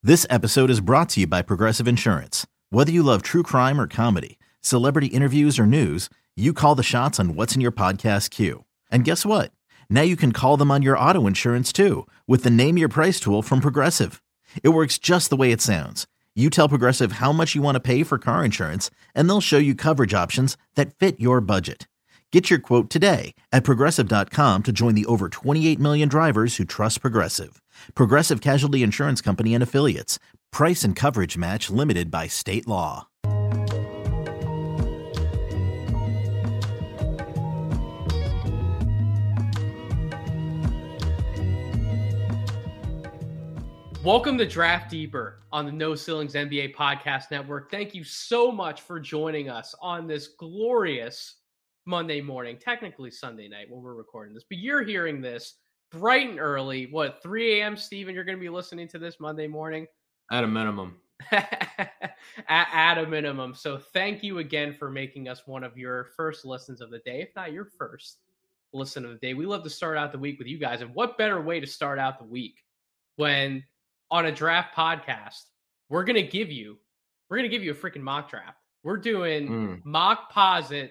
This episode is brought to you by Progressive Insurance. Whether you love true crime or comedy, celebrity interviews or news, you call the shots on what's in your podcast queue. And guess what? Now you can call them on your auto insurance too with the Name Your Price tool from Progressive. It works just the way it sounds. You tell Progressive how much you want to pay for car insurance, and they'll show you coverage options that fit your budget. Get your quote today at Progressive.com to join the over 28 million drivers who trust Progressive. Progressive Casualty Insurance Company and Affiliates. Price and coverage match limited by state law. Welcome to Draft Deeper on the No Ceilings NBA Podcast Network. Thank you so much for joining us on this glorious Monday morning, technically Sunday night when we're recording this, but you're hearing this bright and early. 3 a.m., Steven, you're going to be listening to this Monday morning? At a minimum. at a minimum. So thank you again for making us one of your first listens of the day, if not your first listen of the day. We love to start out the week with you guys, and what better way to start out the week when on a draft podcast, we're going to give you a freaking mock draft. We're doing Mock Posit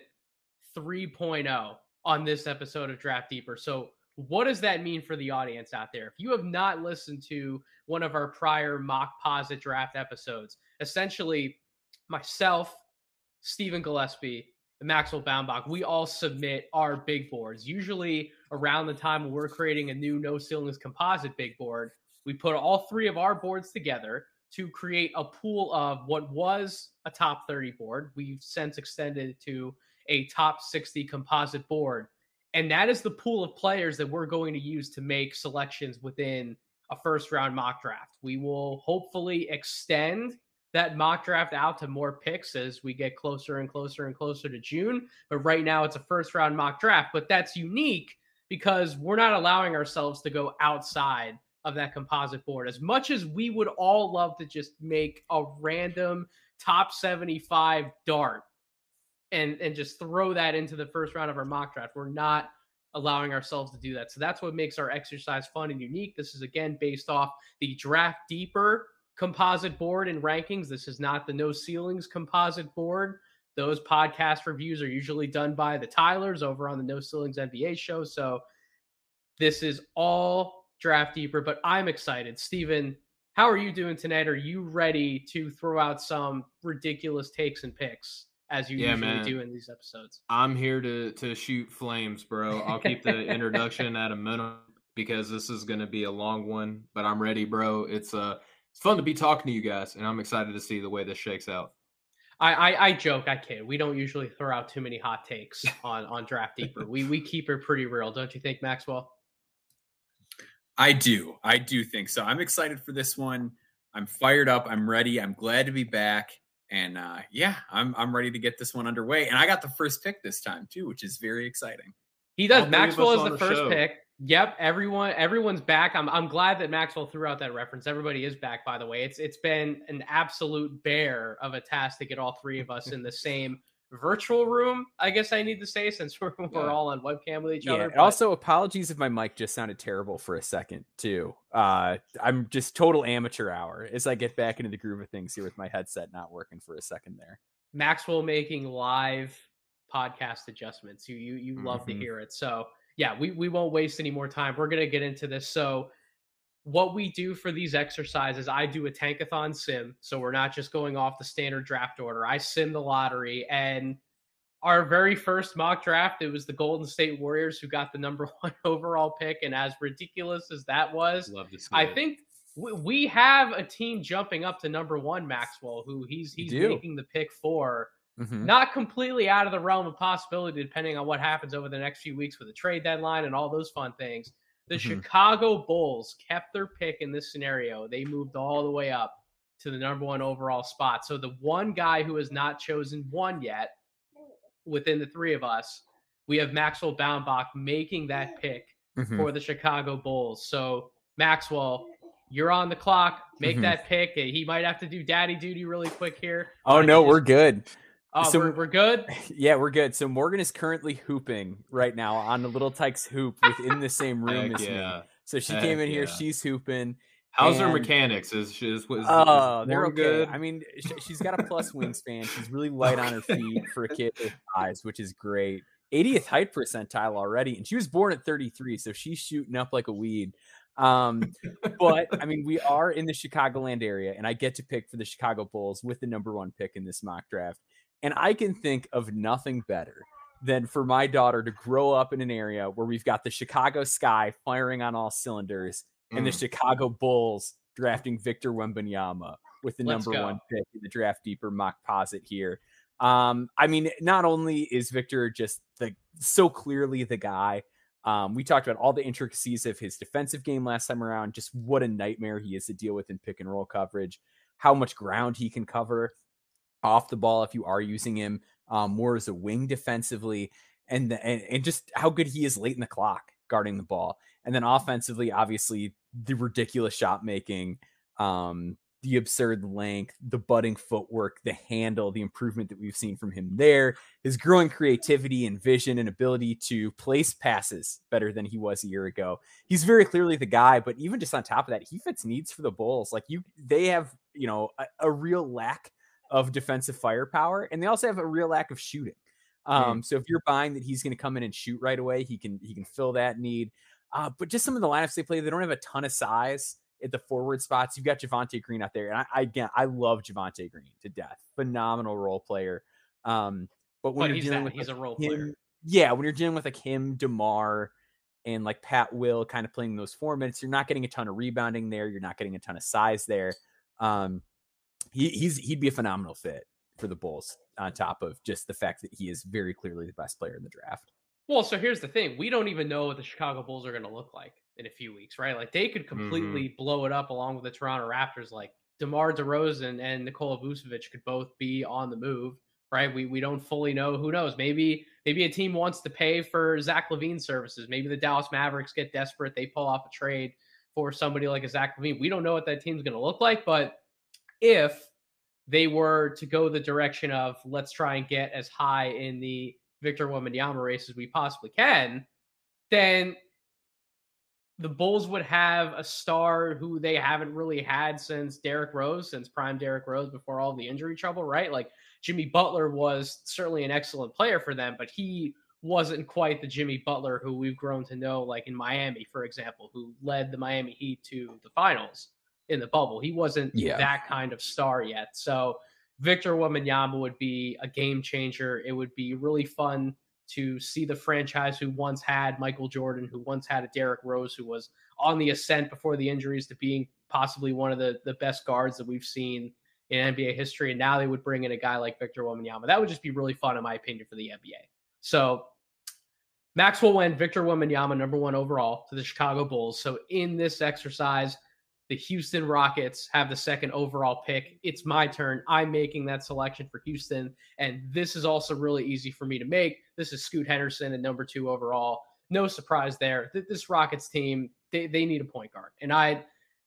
3.0 on this episode of Draft Deeper. So what does that mean for the audience out there? If you have not listened to one of our prior Mock Posit draft episodes, essentially myself, Stephen Gillespie, and Maxwell Baumbach, we all submit our big boards. Usually around the time when we're creating a new No Ceilings composite big board, we put all three of our boards together to create a pool of what was a top 30 board. We've since extended it to a top 60 composite board. And that is the pool of players that we're going to use to make selections within a first round mock draft. We will hopefully extend that mock draft out to more picks as we get closer and closer and closer to June. But right now it's a first round mock draft, but that's unique because we're not allowing ourselves to go outside of that composite board. As much as we would all love to just make a random top 75 dart and just throw that into the first round of our mock draft, we're not allowing ourselves to do that. So that's what makes our exercise fun and unique. This is, again, based off the Draft Deeper composite board and rankings. This is not the No Ceilings composite board. Those podcast reviews are usually done by the Tylers over on the No Ceilings NBA show. So this is all Draft Deeper, but I'm excited. Steven, how are you doing tonight? Are you ready to throw out some ridiculous takes and picks as you usually do in these episodes? I'm here to shoot flames, bro. I'll keep the introduction at a minimum because this is going to be a long one, but I'm ready, bro. It's fun to be talking to you guys, and I'm excited to see the way this shakes out. I joke, I kid. We don't usually throw out too many hot takes on Draft Deeper. We keep it pretty real, don't you think, Maxwell? I do think so. I'm excited for this one. I'm fired up. I'm ready. I'm glad to be back. And I'm ready to get this one underway. And I got the first pick this time too, which is very exciting. He does. Maxwell is the first pick. Yep. Everyone's back. I'm glad that Maxwell threw out that reference. Everybody is back, by the way. It's been an absolute bear of a task to get all three of us in the same virtual room, I guess I need to say, since we're all on webcam with each other. But also, apologies if my mic just sounded terrible for a second too. I'm just total amateur hour as I get back into the groove of things here with my headset not working for a second there. Maxwell making live podcast adjustments. You love to hear it. So yeah, we won't waste any more time. We're gonna get into this. So what we do for these exercises, I do a tankathon sim. So we're not just going off the standard draft order. I sim the lottery. And our very first mock draft, it was the Golden State Warriors who got the number 1 overall pick. And as ridiculous as that was, I think we have a team jumping up to number 1, Maxwell, who he's making the pick for. Not completely out of the realm of possibility, depending on what happens over the next few weeks with the trade deadline and all those fun things. The Chicago Bulls kept their pick in this scenario. They moved all the way up to the number 1 overall spot. So the one guy who has not chosen one yet within the three of us, we have Maxwell Baumbach making that pick for the Chicago Bulls. So Maxwell, you're on the clock. Make that pick. He might have to do daddy duty really quick here. Oh, no, we're good. Oh, so we're good? Yeah, we're good. So Morgan is currently hooping right now on the Little Tykes hoop within the same room as me. So she came in here. She's hooping. How's her And- mechanics? Is Oh, they're Warren okay. good? I mean, she's got a plus wingspan. She's really light on her feet for a kid her size, which is great. 80th height percentile already, and she was born at 33, so she's shooting up like a weed. But I mean, we are in the Chicagoland area, and I get to pick for the Chicago Bulls with the number 1 pick in this mock draft. And I can think of nothing better than for my daughter to grow up in an area where we've got the Chicago Sky firing on all cylinders and the Chicago Bulls drafting Victor Wembanyama with the number 1 pick in the Draft Deeper mock posit here. I mean, not only is Victor just so clearly the guy, we talked about all the intricacies of his defensive game last time around, just what a nightmare he is to deal with in pick and roll coverage, how much ground he can cover off the ball if you are using him more as a wing defensively, and just how good he is late in the clock guarding the ball. And then offensively, obviously, the ridiculous shot making, the absurd length, the budding footwork, the handle, the improvement that we've seen from him there, his growing creativity and vision and ability to place passes better than he was a year ago. He's very clearly the guy, but even just on top of that, he fits needs for the Bulls. Like they have, a real lack of defensive firepower, and they also have a real lack of shooting. So if you're buying that he's going to come in and shoot right away, he can fill that need. But just some of the lineups they play, they don't have a ton of size at the forward spots. You've got Javonte Green out there, and I love Javonte Green to death. Phenomenal role player. But when you're dealing with he's a role him, player. Yeah, when you're dealing with like him, DeMar, and like Pat Will kind of playing those 4 minutes, you're not getting a ton of rebounding there. You're not getting a ton of size there. He'd be a phenomenal fit for the Bulls, on top of just the fact that he is very clearly the best player in the draft. Well, so here's the thing. We don't even know what the Chicago Bulls are going to look like in a few weeks, right? Like they could completely blow it up along with the Toronto Raptors. Like DeMar DeRozan and Nikola Vucevic could both be on the move, right? We don't fully know. Who knows? Maybe a team wants to pay for Zach LaVine's services. Maybe the Dallas Mavericks get desperate. They pull off a trade for somebody like a Zach LaVine. We don't know what that team's going to look like, but if they were to go the direction of let's try and get as high in the Victor Wembanyama race as we possibly can, then the Bulls would have a star who they haven't really had since prime Derrick Rose before all the injury trouble, right? Like Jimmy Butler was certainly an excellent player for them, but he wasn't quite the Jimmy Butler who we've grown to know, like in Miami, for example, who led the Miami Heat to the finals in the bubble. He wasn't that kind of star yet. So Victor Wembanyama would be a game changer. It would be really fun to see the franchise who once had Michael Jordan, who once had a Derrick Rose, who was on the ascent before the injuries to being possibly one of the best guards that we've seen in NBA history. And now they would bring in a guy like Victor Wembanyama. That would just be really fun, in my opinion, for the NBA. So Maxwell went Victor Wembanyama, number 1 overall, to the Chicago Bulls. So in this exercise, the Houston Rockets have the 2nd overall pick. It's my turn. I'm making that selection for Houston. And this is also really easy for me to make. This is Scoot Henderson at number 2 overall. No surprise there. This Rockets team, they need a point guard. And I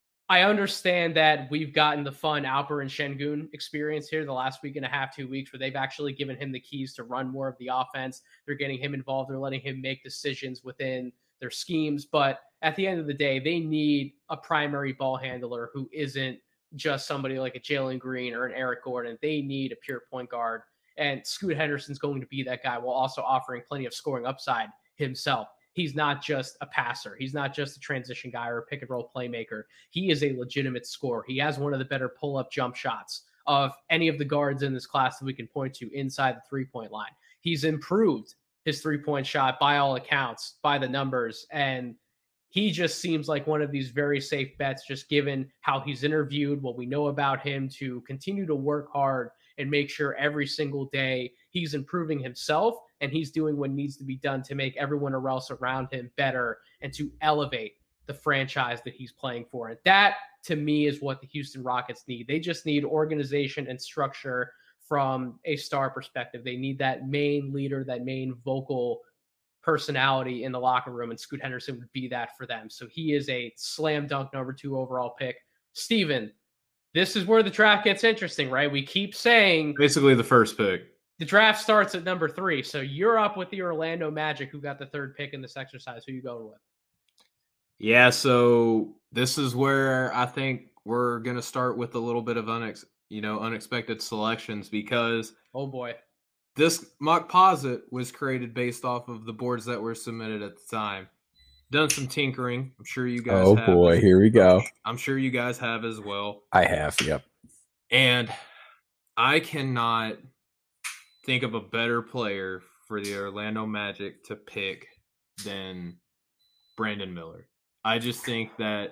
understand that we've gotten the fun Alper and Şengün experience here the last week and a half, 2 weeks, where they've actually given him the keys to run more of the offense. They're getting him involved. They're letting him make decisions within their schemes. But at the end of the day, they need a primary ball handler who isn't just somebody like a Jalen Green or an Eric Gordon. They need a pure point guard. And Scoot Henderson's going to be that guy while also offering plenty of scoring upside himself. He's not just a passer. He's not just a transition guy or a pick and roll playmaker. He is a legitimate scorer. He has one of the better pull-up jump shots of any of the guards in this class that we can point to inside the three-point line. He's improved his three-point shot by all accounts, by the numbers, and he just seems like one of these very safe bets, just given how he's interviewed, what we know about him, to continue to work hard and make sure every single day he's improving himself and he's doing what needs to be done to make everyone else around him better and to elevate the franchise that he's playing for. And that, to me, is what the Houston Rockets need. They just need organization and structure from a star perspective. They need that main leader, that main vocal personality in the locker room, and Scoot Henderson would be that for them. So he is a slam dunk number 2 overall pick. Steven, this is where the draft gets interesting, right? We keep saying basically the first pick. The draft starts at number 3. So you're up with the Orlando Magic, who got the 3rd pick in this exercise. Who you going with? Yeah, so this is where I think we're gonna start with a little bit of unexpected selections, because Oh boy. this mock posit was created based off of the boards that were submitted at the time. Done some tinkering. I'm sure you guys Oh have. boy, here we go. I'm sure you guys have as well. I have, yep. And I cannot think of a better player for the Orlando Magic to pick than Brandon Miller. I just think that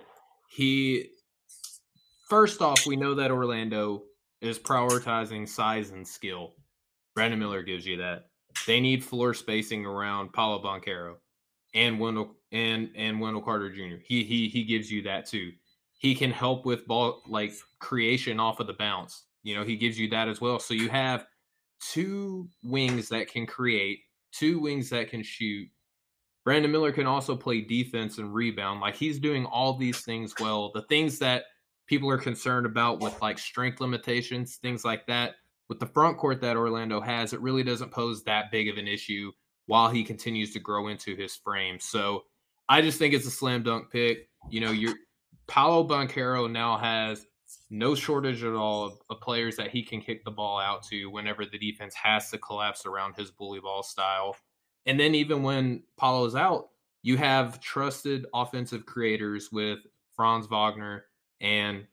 first off, we know that Orlando is prioritizing size and skill. Brandon Miller gives you that. They need floor spacing around Paolo Banchero and Wendell Carter Jr. He gives you that too. He can help with ball creation off of the bounce. He gives you that as well. So you have two wings that can create, two wings that can shoot. Brandon Miller can also play defense and rebound. He's doing all these things well. The things that people are concerned about with strength limitations, things like that, with the front court that Orlando has, it really doesn't pose that big of an issue while he continues to grow into his frame. So I just think it's a slam dunk pick. Paolo Banchero now has no shortage at all of players that he can kick the ball out to whenever the defense has to collapse around his bully ball style. And then even when Paolo's out, you have trusted offensive creators with Franz Wagner and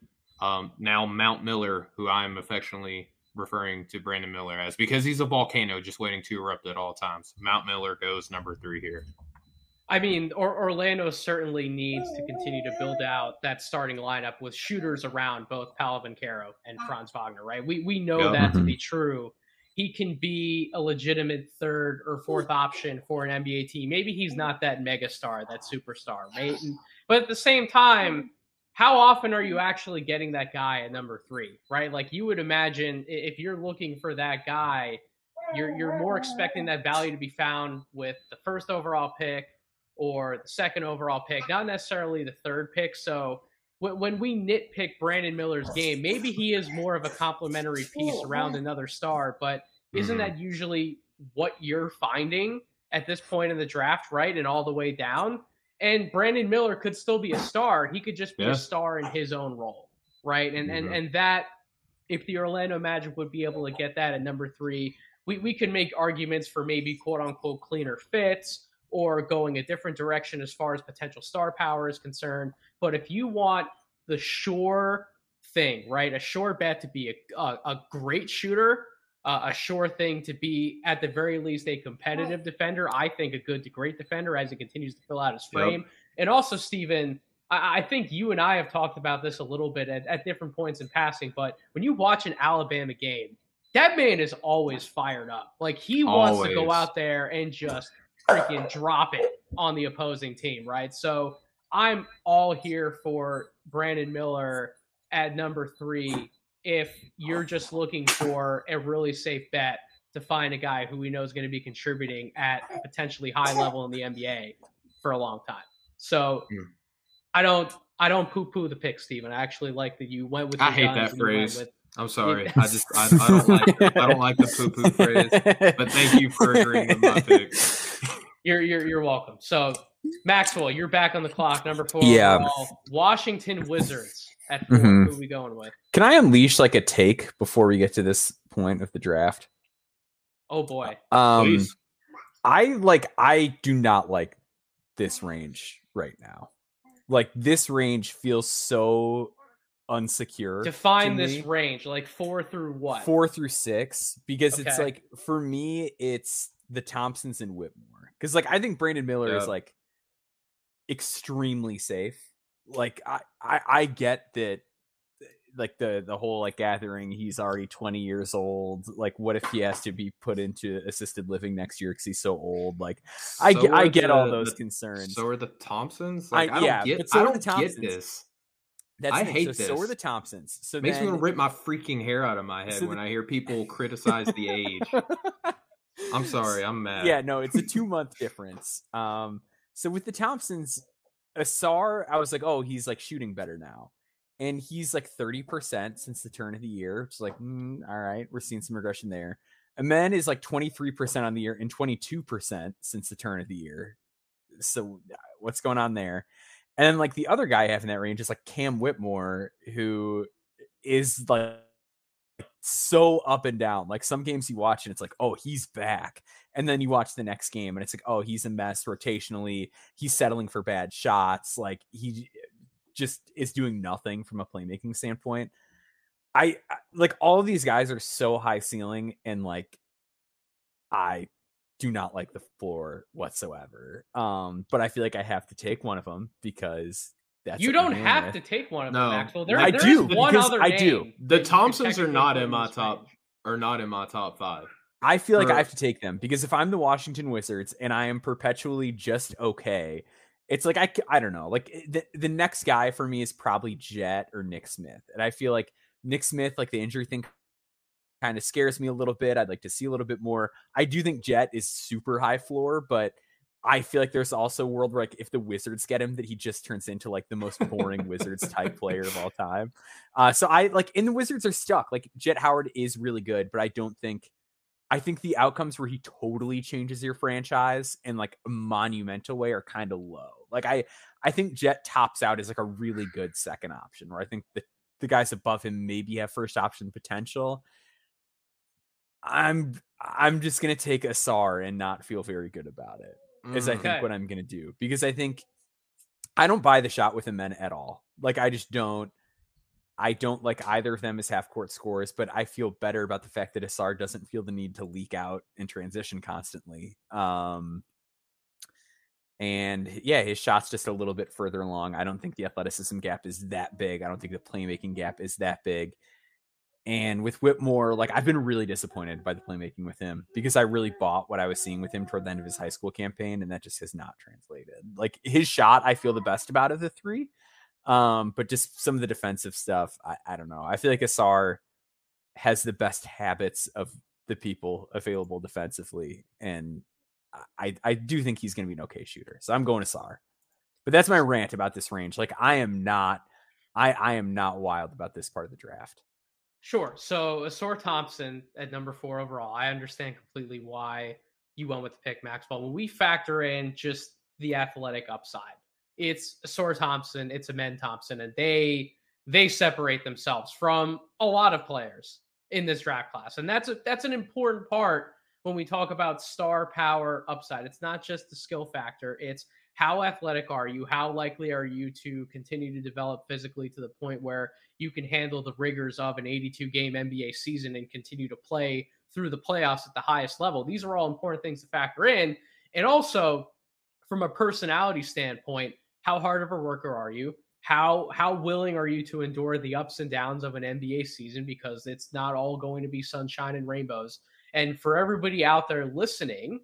now Mount Miller, who I'm affectionately referring to Brandon Miller as, because he's a volcano just waiting to erupt at all times. Mount Miller goes number 3 here. I mean, Orlando certainly needs to continue to build out that starting lineup with shooters around both Paolo Banchero and Franz Wagner, right? We know that to be true. He can be a legitimate third or fourth option for an NBA team. Maybe he's not that megastar, that superstar, right? But at the same time, how often are you actually getting that guy at number 3, right? You would imagine if you're looking for that guy, you're more expecting that value to be found with the first overall pick or the second overall pick, not necessarily the third pick. So when we nitpick Brandon Miller's game, maybe he is more of a complementary piece around another star, but isn't that usually what you're finding at this point in the draft, right? And all the way down. And Brandon Miller could still be a star. He could just be a star in his own role, right? And that, if the Orlando Magic would be able to get that at number 3, we can make arguments for maybe quote-unquote cleaner fits or going a different direction as far as potential star power is concerned. But if you want the sure thing, right, a sure bet to be a great shooter, a sure thing to be, at the very least, a competitive defender. I think a good to great defender as he continues to fill out his frame. Yep. And also, Steven, I think you and I have talked about this a little bit at different points in passing, but when you watch an Alabama game, that man is always fired up. He wants to go out there and just freaking drop it on the opposing team, right? So I'm all here for Brandon Miller at number 3 if you're just looking for a really safe bet to find a guy who we know is going to be contributing at a potentially high level in the NBA for a long time. So I don't poo-poo the pick, Steven. I actually like that you went with your I hate that phrase. I'm sorry. I don't like the poo-poo phrase. But thank you for agreeing with my pick. You're welcome. So Maxwell, you're back on the clock. Number 4 overall, Washington Wizards at 4. Who are we going with? Can I unleash a take before we get to this point of the draft? Oh boy. Please. I do not like this range right now. This range feels so unsecure. Define this range, 4 through what? 4 through 6, because it's for me, it's the Thompsons and Whitmore. Because I think Brandon Miller is extremely safe. I get that, the whole gathering, he's already 20 years old. What if he has to be put into assisted living next year because he's so old? I get all those concerns. So are the Thompsons. I don't get this. I hate this. So are the Thompsons. So makes me want to rip my freaking hair out of my head when I hear people criticize the age. I'm sorry, I'm mad. Yeah, no, it's a 2-month difference. So with the Thompsons, Asar, I was oh, he's shooting better now. And he's 30% since the turn of the year. It's all right, we're seeing some regression there. Amen is 23% on the year and 22% since the turn of the year. So what's going on there? And then like the other guy I have in that range is like Cam Whitmore, who is like so up and down. Like some games you watch and it's like, oh, he's back. And then you watch the next game and it's like, oh, he's a mess rotationally. He's settling for bad shots. Like he just is doing nothing from a playmaking standpoint. I like all of these guys are so high ceiling and like I do not like the floor whatsoever. But I feel like I have to take one of them because that's you don't have to take one of them, Maxwell. I do. One other I do. The Thompsons are not in my top. Are not in my top 5. I feel like I have to take them because if I'm the Washington Wizards and I am perpetually just okay, it's like I don't know. Like the next guy for me is probably Jet or Nick Smith, and I feel like Nick Smith, like the injury thing, kind of scares me a little bit. I'd like to see a little bit more. I do think Jet is super high floor, but I feel like there's also a world where like if the Wizards get him, that he just turns into like the most boring Wizards type player of all time. So I like in the Wizards are stuck. Like Jet Howard is really good, but I think the outcomes where he totally changes your franchise in like a monumental way are kind of low. Like I think Jet tops out as like a really good second option, where I think the guys above him maybe have first option potential. I'm just gonna take Ausar and not feel very good about it. Is I think what I'm gonna do, because I think I don't buy the shot with Amen at all. Like I just don't. I don't like either of them as half court scorers, but I feel better about the fact that Ausar doesn't feel the need to leak out in transition constantly. And yeah, his shot's just a little bit further along. I don't think the athleticism gap is that big. I don't think the playmaking gap is that big. And with Whitmore, like I've been really disappointed by the playmaking with him because I really bought what I was seeing with him toward the end of his high school campaign, and that just has not translated. Like his shot, I feel the best about of the three. But just some of the defensive stuff, I don't know. I feel like Ausar has the best habits of the people available defensively, and I do think he's going to be an okay shooter. So I'm going Ausar. But that's my rant about this range. Like I am not wild about this part of the draft. Sure. So Ausar Thompson at number 4 overall. I understand completely why you went with the pick, Maxwell. When we factor in just the athletic upside, it's Ausar Thompson, it's Amen Thompson, and they separate themselves from a lot of players in this draft class. And that's an important part when we talk about star power upside. It's not just the skill factor, it's how athletic are you? How likely are you to continue to develop physically to the point where you can handle the rigors of an 82-game NBA season and continue to play through the playoffs at the highest level? These are all important things to factor in. And also, from a personality standpoint, how hard of a worker are you? How willing are you to endure the ups and downs of an NBA season? Because it's not all going to be sunshine and rainbows. And for everybody out there listening,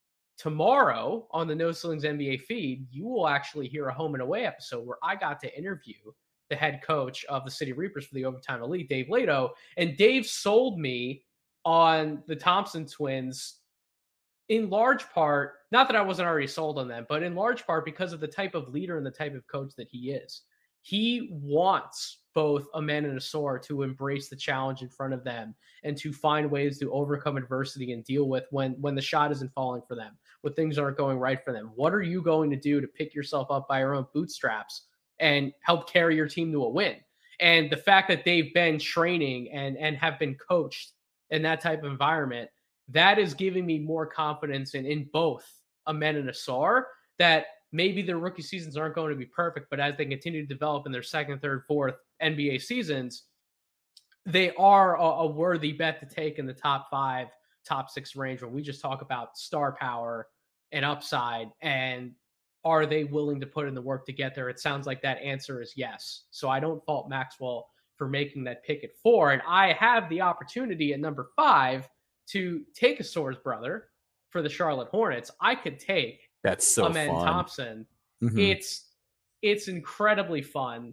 tomorrow on the No Ceilings NBA feed, you will actually hear a home and away episode where I got to interview the head coach of the City Reapers for the Overtime Elite, Dave Lato. And Dave sold me on the Thompson twins in large part, not that I wasn't already sold on them, but in large part because of the type of leader and the type of coach that he is. He wants both Amen and Ausar to embrace the challenge in front of them and to find ways to overcome adversity and deal with when the shot isn't falling for them, when things aren't going right for them. What are you going to do to pick yourself up by your own bootstraps and help carry your team to a win? And the fact that they've been training and have been coached in that type of environment, that is giving me more confidence in both Amen and Ausar, that maybe their rookie seasons aren't going to be perfect, but as they continue to develop in their second, third, fourth NBA seasons, they are a worthy bet to take in the top 5, top 6 range when we just talk about star power and upside. And are they willing to put in the work to get there? It sounds like that answer is yes. So I don't fault Maxwell for making that pick at 4. And I have the opportunity at number 5 to take Ausar's brother for the Charlotte Hornets. I could take that's so Amen fun. Thompson. Mm-hmm. It's incredibly fun.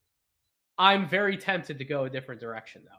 I'm very tempted to go a different direction though.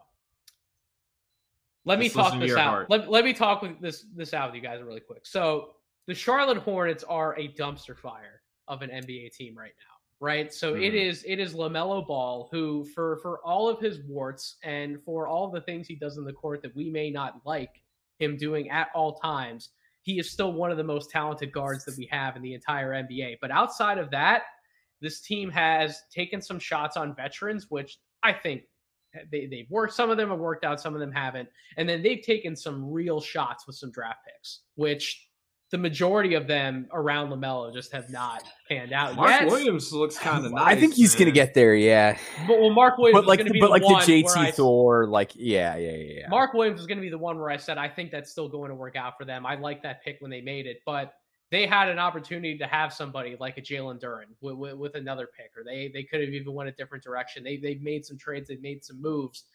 Let me talk this out. Let me talk with this out with you guys really quick. So the Charlotte Hornets are a dumpster fire of an NBA team right now, right? So it is LaMelo Ball, who for all of his warts and for all the things he does in the court that we may not like him doing at all times, he is still one of the most talented guards that we have in the entire NBA. But outside of that, this team has taken some shots on veterans, which I think they've worked. Some of them have worked out, some of them haven't. And then they've taken some real shots with some draft picks, which the majority of them around LaMelo just have not panned out Mark yet. Williams looks kind of nice. I think he's going to get there, yeah. But Mark Williams but like, is going to be but like the JT I, Thor, like, yeah. Mark Williams is going to be the one where I said I think that's still going to work out for them. I like that pick when they made it, but they had an opportunity to have somebody like a Jalen Duren with another pick, or they could have even went a different direction. They've made some trades, they've made some moves.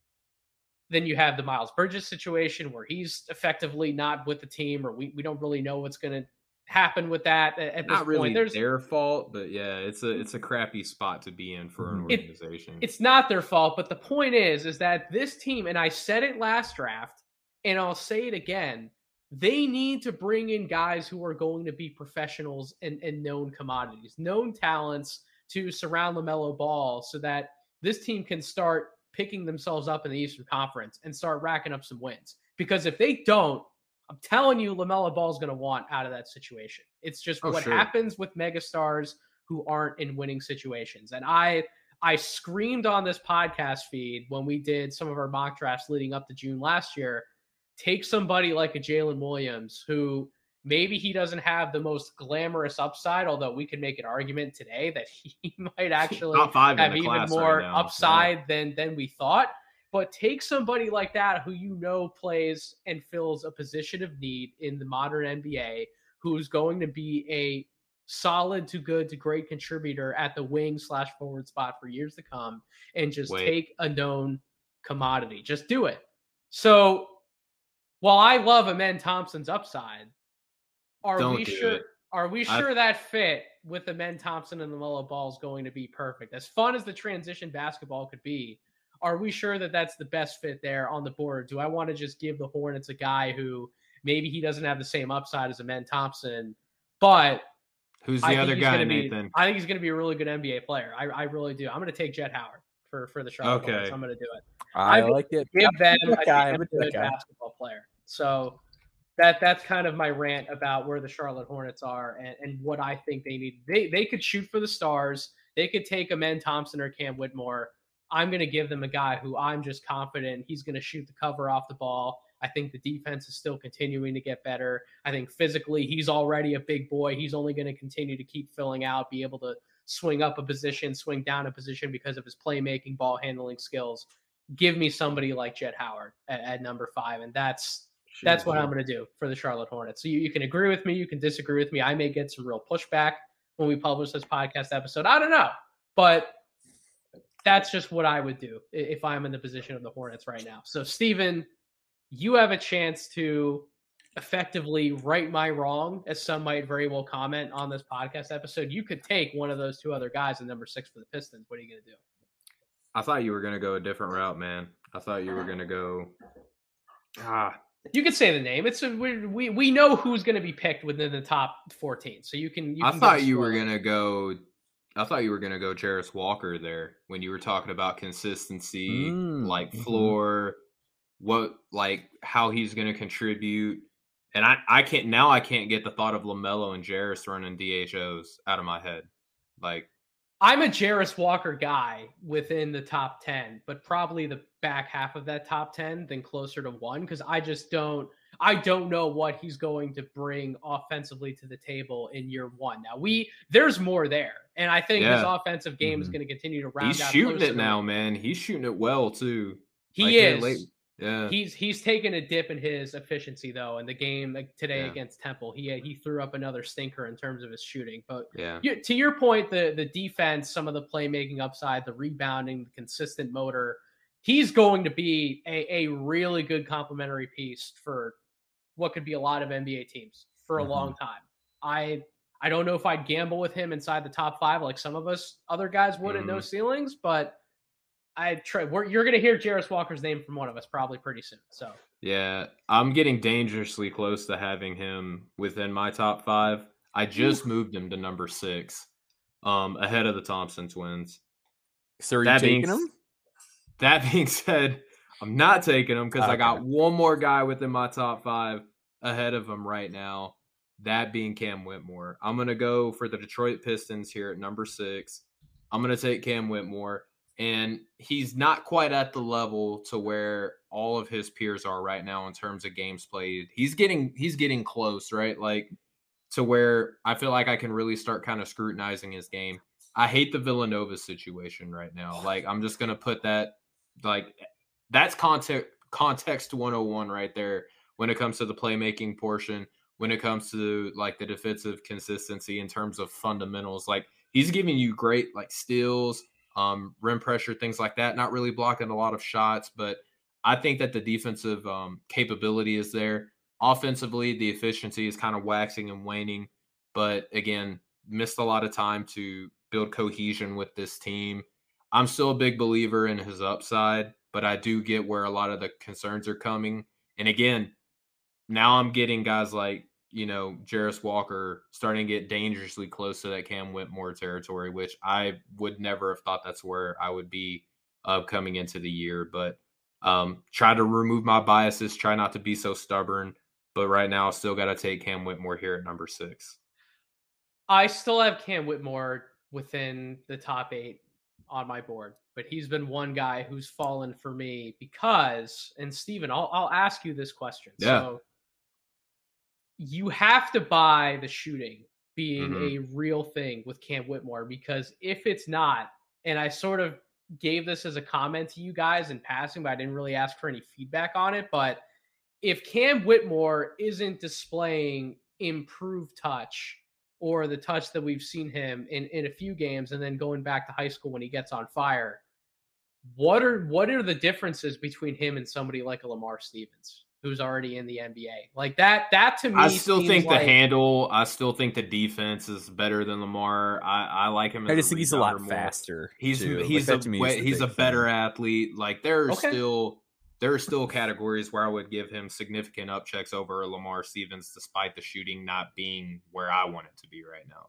Then you have the Miles Bridges situation where he's effectively not with the team, or we don't really know what's going to happen with that at this not really point. Their fault, but yeah, it's a crappy spot to be in for an organization. It's not their fault, but the point is that this team, and I said it last draft, and I'll say it again, they need to bring in guys who are going to be professionals and known commodities, known talents to surround LaMelo Ball so that this team can start picking themselves up in the Eastern Conference and start racking up some wins. Because if they don't, I'm telling you, LaMelo Ball is going to want out of that situation. It's just happens with megastars who aren't in winning situations. And I screamed on this podcast feed when we did some of our mock drafts leading up to June last year, take somebody like a Jalen Williams, who maybe he doesn't have the most glamorous upside, although we could make an argument today that he might actually have even more upside than we thought. But take somebody like that who you know plays and fills a position of need in the modern NBA, who's going to be a solid to good to great contributor at the wing/forward spot for years to come, and just take a known commodity. Just do it. So while I love Amen Thompson's upside, are we sure that fit with Amen Thompson and LaMelo Ball is going to be perfect? As fun as the transition basketball could be, are we sure that that's the best fit there on the board? Do I want to just give the Hornets a guy who maybe he doesn't have the same upside as Amen Thompson, but who's the other guy, Nathan? I think he's going to be a really good NBA player. I really do. I'm going to take Jet Howard for the Charlotte Hornets. I'm going to do it. I like it. Give them a good basketball player. So that's kind of my rant about where the Charlotte Hornets are and what I think they need. They could shoot for the stars. They could take Amen Thompson or Cam Whitmore. I'm going to give them a guy who I'm just confident he's going to shoot the cover off the ball. I think the defense is still continuing to get better. I think physically he's already a big boy. He's only going to continue to keep filling out, be able to swing up a position, swing down a position because of his playmaking, ball handling skills. Give me somebody like Jet Howard at number 5, and that's what I'm going to do for the Charlotte Hornets. So you can agree with me, you can disagree with me. I may get some real pushback when we publish this podcast episode. I don't know, but that's just what I would do if I'm in the position of the Hornets right now. So, Steven, you have a chance to effectively right my wrong, as some might very well comment on this podcast episode. You could take one of those two other guys at number 6 for the Pistons. What are you going to do? I thought you were going to go a different route, man. I thought you were going to go. You could say the name. It's we know who's going to be picked within the top 14. So you can. I thought you were going to go Jarris Walker there when you were talking about consistency, floor, how he's going to contribute. And I can't get the thought of LaMelo and Jarris running DHOs out of my head. I'm a Jarris Walker guy within the top 10, but probably the back half of that top 10 than closer to 1, because I don't know what he's going to bring offensively to the table in year 1. Now there's more there. And I think his offensive game is going to continue to round out. He's shooting it now, man. He's shooting it well too. He is. Yeah. He's taken a dip in his efficiency though. In the game today against Temple, he threw up another stinker in terms of his shooting. But to your point, the defense, some of the playmaking upside, the rebounding, the consistent motor, he's going to be a really good complementary piece for what could be a lot of NBA teams for a long time. I don't know if I'd gamble with him inside the top 5 like some of us other guys would at no ceilings, but you're going to hear Jarris Walker's name from one of us probably pretty soon. So yeah, I'm getting dangerously close to having him within my top 5. I just moved him to number 6, ahead of the Thompson twins. So are you taking him? That being said, I'm not taking him because I got one more guy within my top 5 ahead of him right now. that being Cam Whitmore. I'm going to go for the Detroit Pistons here at number 6. I'm going to take Cam Whitmore, and he's not quite at the level to where all of his peers are right now in terms of games played. He's getting close, right? Like to where I feel like I can really start kind of scrutinizing his game. I hate the Villanova situation right now. Like I'm just going to put that, like that's context 101 right there when it comes to the playmaking portion, when it comes to like the defensive consistency in terms of fundamentals. Like he's giving you great like steals, rim pressure, things like that, not really blocking a lot of shots, but I think that the defensive capability is there. Offensively, the efficiency is kind of waxing and waning, but again, missed a lot of time to build cohesion with this team. I'm still a big believer in his upside, but I do get where a lot of the concerns are coming. And again, now I'm getting guys like, Jarace Walker starting to get dangerously close to that Cam Whitmore territory, which I would never have thought that's where I would be coming into the year. But try to remove my biases, try not to be so stubborn. But right now, I still got to take Cam Whitmore here at number 6. I still have Cam Whitmore within the top 8 on my board, but he's been one guy who's fallen for me because, and Steven, I'll ask you this question. Yeah. So you have to buy the shooting being a real thing with Cam Whitmore, because if it's not, and I sort of gave this as a comment to you guys in passing, but I didn't really ask for any feedback on it, but if Cam Whitmore isn't displaying improved touch or the touch that we've seen him in a few games, and then going back to high school when he gets on fire, what are the differences between him and somebody like a Lamar Stevens who's already in the NBA? Like that to me, I still think like, the handle, I still think the defense is better than Lamar. I like him. I just think he's a lot faster. He's like, a better athlete. Like there are still categories where I would give him significant upchecks over Lamar Stevens, despite the shooting not being where I want it to be right now.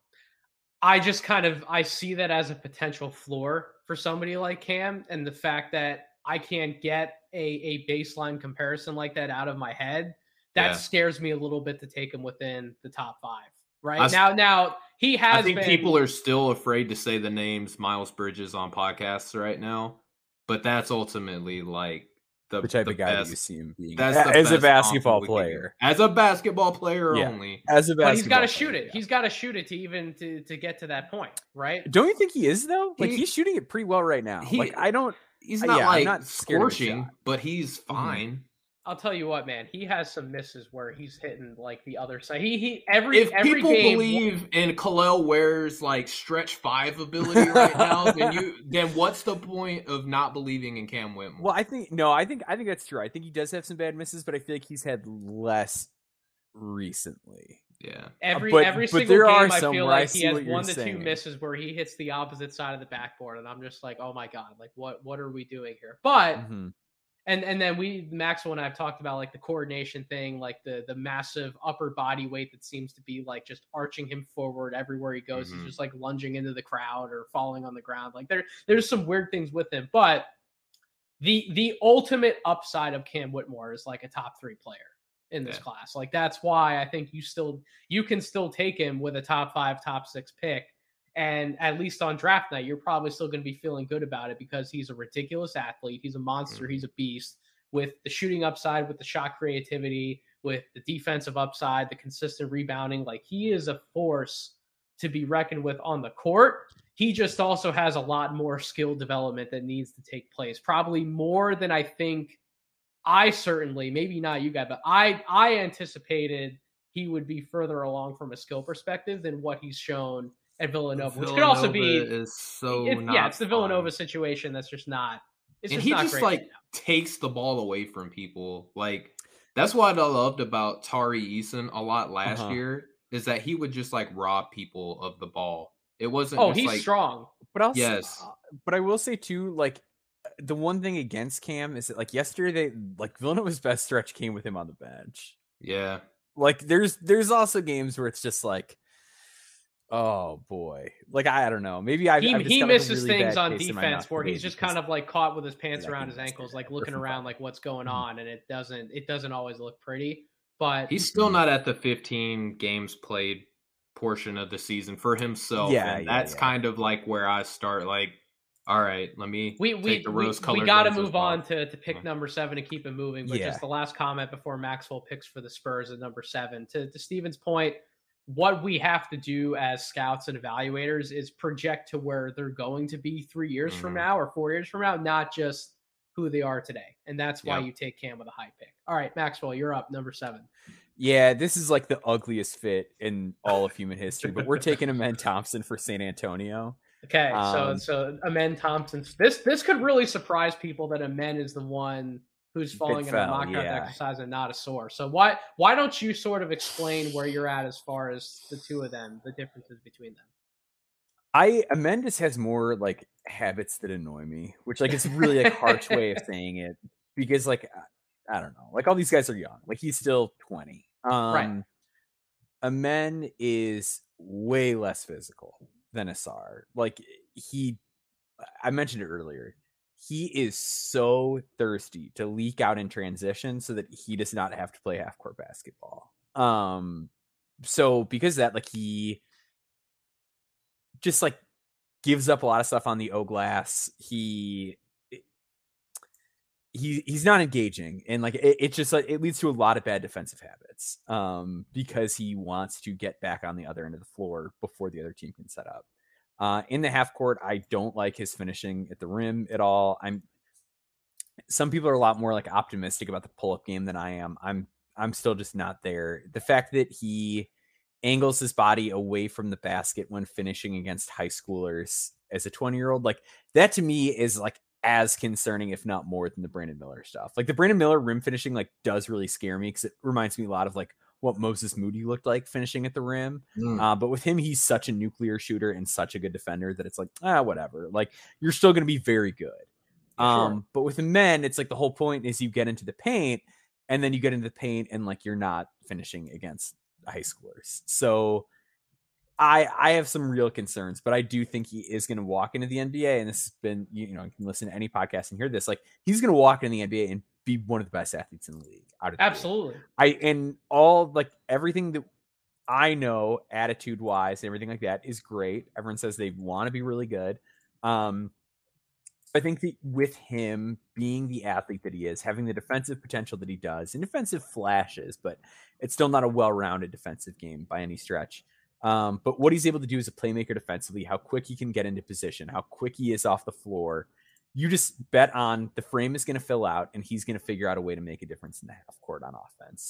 I see that as a potential floor for somebody like Cam, and the fact that I can't get a baseline comparison like that out of my head, that scares me a little bit to take him within the top 5. Right now he has. I think people are still afraid to say the names Miles Bridges on podcasts right now, but that's ultimately like the type of guy best, that you see him being as a basketball player. As a basketball player only. As a basketball but he's got to shoot player, it. He's got to shoot it to even to get to that point, right? Don't you think he is though? Like he's shooting it pretty well right now. He's not I'm not scorching, but he's fine. Mm-hmm. I'll tell you what, man. He has some misses where he's hitting like the other side. If every people game, believe in Khalil Ware's like stretch 5 ability right now, then what's the point of not believing in Cam Whitmore? Well, I think that's true. I think he does have some bad misses, but I feel like he's had less recently. Yeah. Every but single there game, are I some feel where like I see he has what you're 1 to 2 saying. misses where he hits the opposite side of the backboard, and I'm just like, oh my god, like what are we doing here? But and then Maxwell and I have talked about like the coordination thing, like the massive upper body weight that seems to be like just arching him forward everywhere he goes. He's just like lunging into the crowd or falling on the ground. Like there's some weird things with him, but the ultimate upside of Cam Whitmore is like a top 3 player in this class. Like that's why I think you can still take him with a top 5, top 6 pick. And at least on draft night, you're probably still going to be feeling good about it because he's a ridiculous athlete. He's a monster. He's a beast with the shooting upside, with the shot creativity, with the defensive upside, the consistent rebounding. Like he is a force to be reckoned with on the court. He just also has a lot more skill development that needs to take place, probably more than I think maybe not you guys, but I anticipated he would be further along from a skill perspective than what he's shown at Villanova, which could also be it's the Villanova situation that's just not. He just like takes the ball away from people. Like that's what I loved about Tari Eason a lot last year is that he would just like rob people of the ball. It wasn't. Oh, he's strong. But also, but I will say too, like the one thing against Cam is that like yesterday, like Villanova's best stretch came with him on the bench. Yeah. Like there's also games where it's just like, oh boy, like I don't know. Maybe he misses things on defense where he's just kind of like caught with his pants around his ankles, like looking around, like what's going on, and it doesn't always look pretty. but he's still not at the 15 games played portion of the season for himself. Yeah, and yeah, that's yeah. kind of like where I start, like, all right, let me take the rose-colored we got to lenses move on off. to pick number 7 and keep it moving. But Yeah. just the last comment before Maxwell picks for the Spurs at number 7. To Steven's point, what we have to do as scouts and evaluators is project to where they're going to be 3 years from now or 4 years from now, not just who they are today. And that's why you take Cam with a high pick. All right, Maxwell, you're up, number 7. Yeah, this is like the ugliest fit in all of human history, but we're taking Amen Thompson for San Antonio. Okay, so Amen Thompson. This could really surprise people that Amen is the one who's falling in a mock draft exercise and not a source. So why don't you sort of explain where you're at as far as the two of them, the differences between them? Amen just has more like habits that annoy me, which like is really like harsh way of saying it, because like I don't know, like all these guys are young, like he's still 20. Right. Amen is way less physical than Ausar. Like I mentioned it earlier, he is so thirsty to leak out in transition so that he does not have to play half court basketball. So because of that, like he just like gives up a lot of stuff on the O glass. He's not engaging, and like it just like it leads to a lot of bad defensive habits because he wants to get back on the other end of the floor before the other team can set up. In the half court, I don't like his finishing at the rim at all. Some people are a lot more like optimistic about the pull-up game than I am. I'm still just not there. The fact that he angles his body away from the basket when finishing against high schoolers as a 20-year-old, like that to me is like as concerning, if not more, than the Brandon Miller stuff. Like the Brandon Miller rim finishing like does really scare me because it reminds me a lot of like what Moses Moody looked like finishing at the rim. But with him, he's such a nuclear shooter and such a good defender that it's like, whatever. Like you're still going to be very good. Sure. But with the men, it's like the whole point is you get into the paint and then you get into the paint and like you're not finishing against high schoolers. So I have some real concerns, but I do think he is going to walk into the NBA, and this has been, you can listen to any podcast and hear this. Like he's going to walk into the NBA and be one of the best athletes in the league. Absolutely. And all like everything that I know, attitude wise, and everything like that is great. Everyone says they want to be really good. I think that with him being the athlete that he is, having the defensive potential that he does, and defensive flashes, but it's still not a well-rounded defensive game by any stretch. But what he's able to do as a playmaker defensively, how quick he can get into position, how quick he is off the floor, you just bet on the frame is going to fill out and he's going to figure out a way to make a difference in the half court on offense.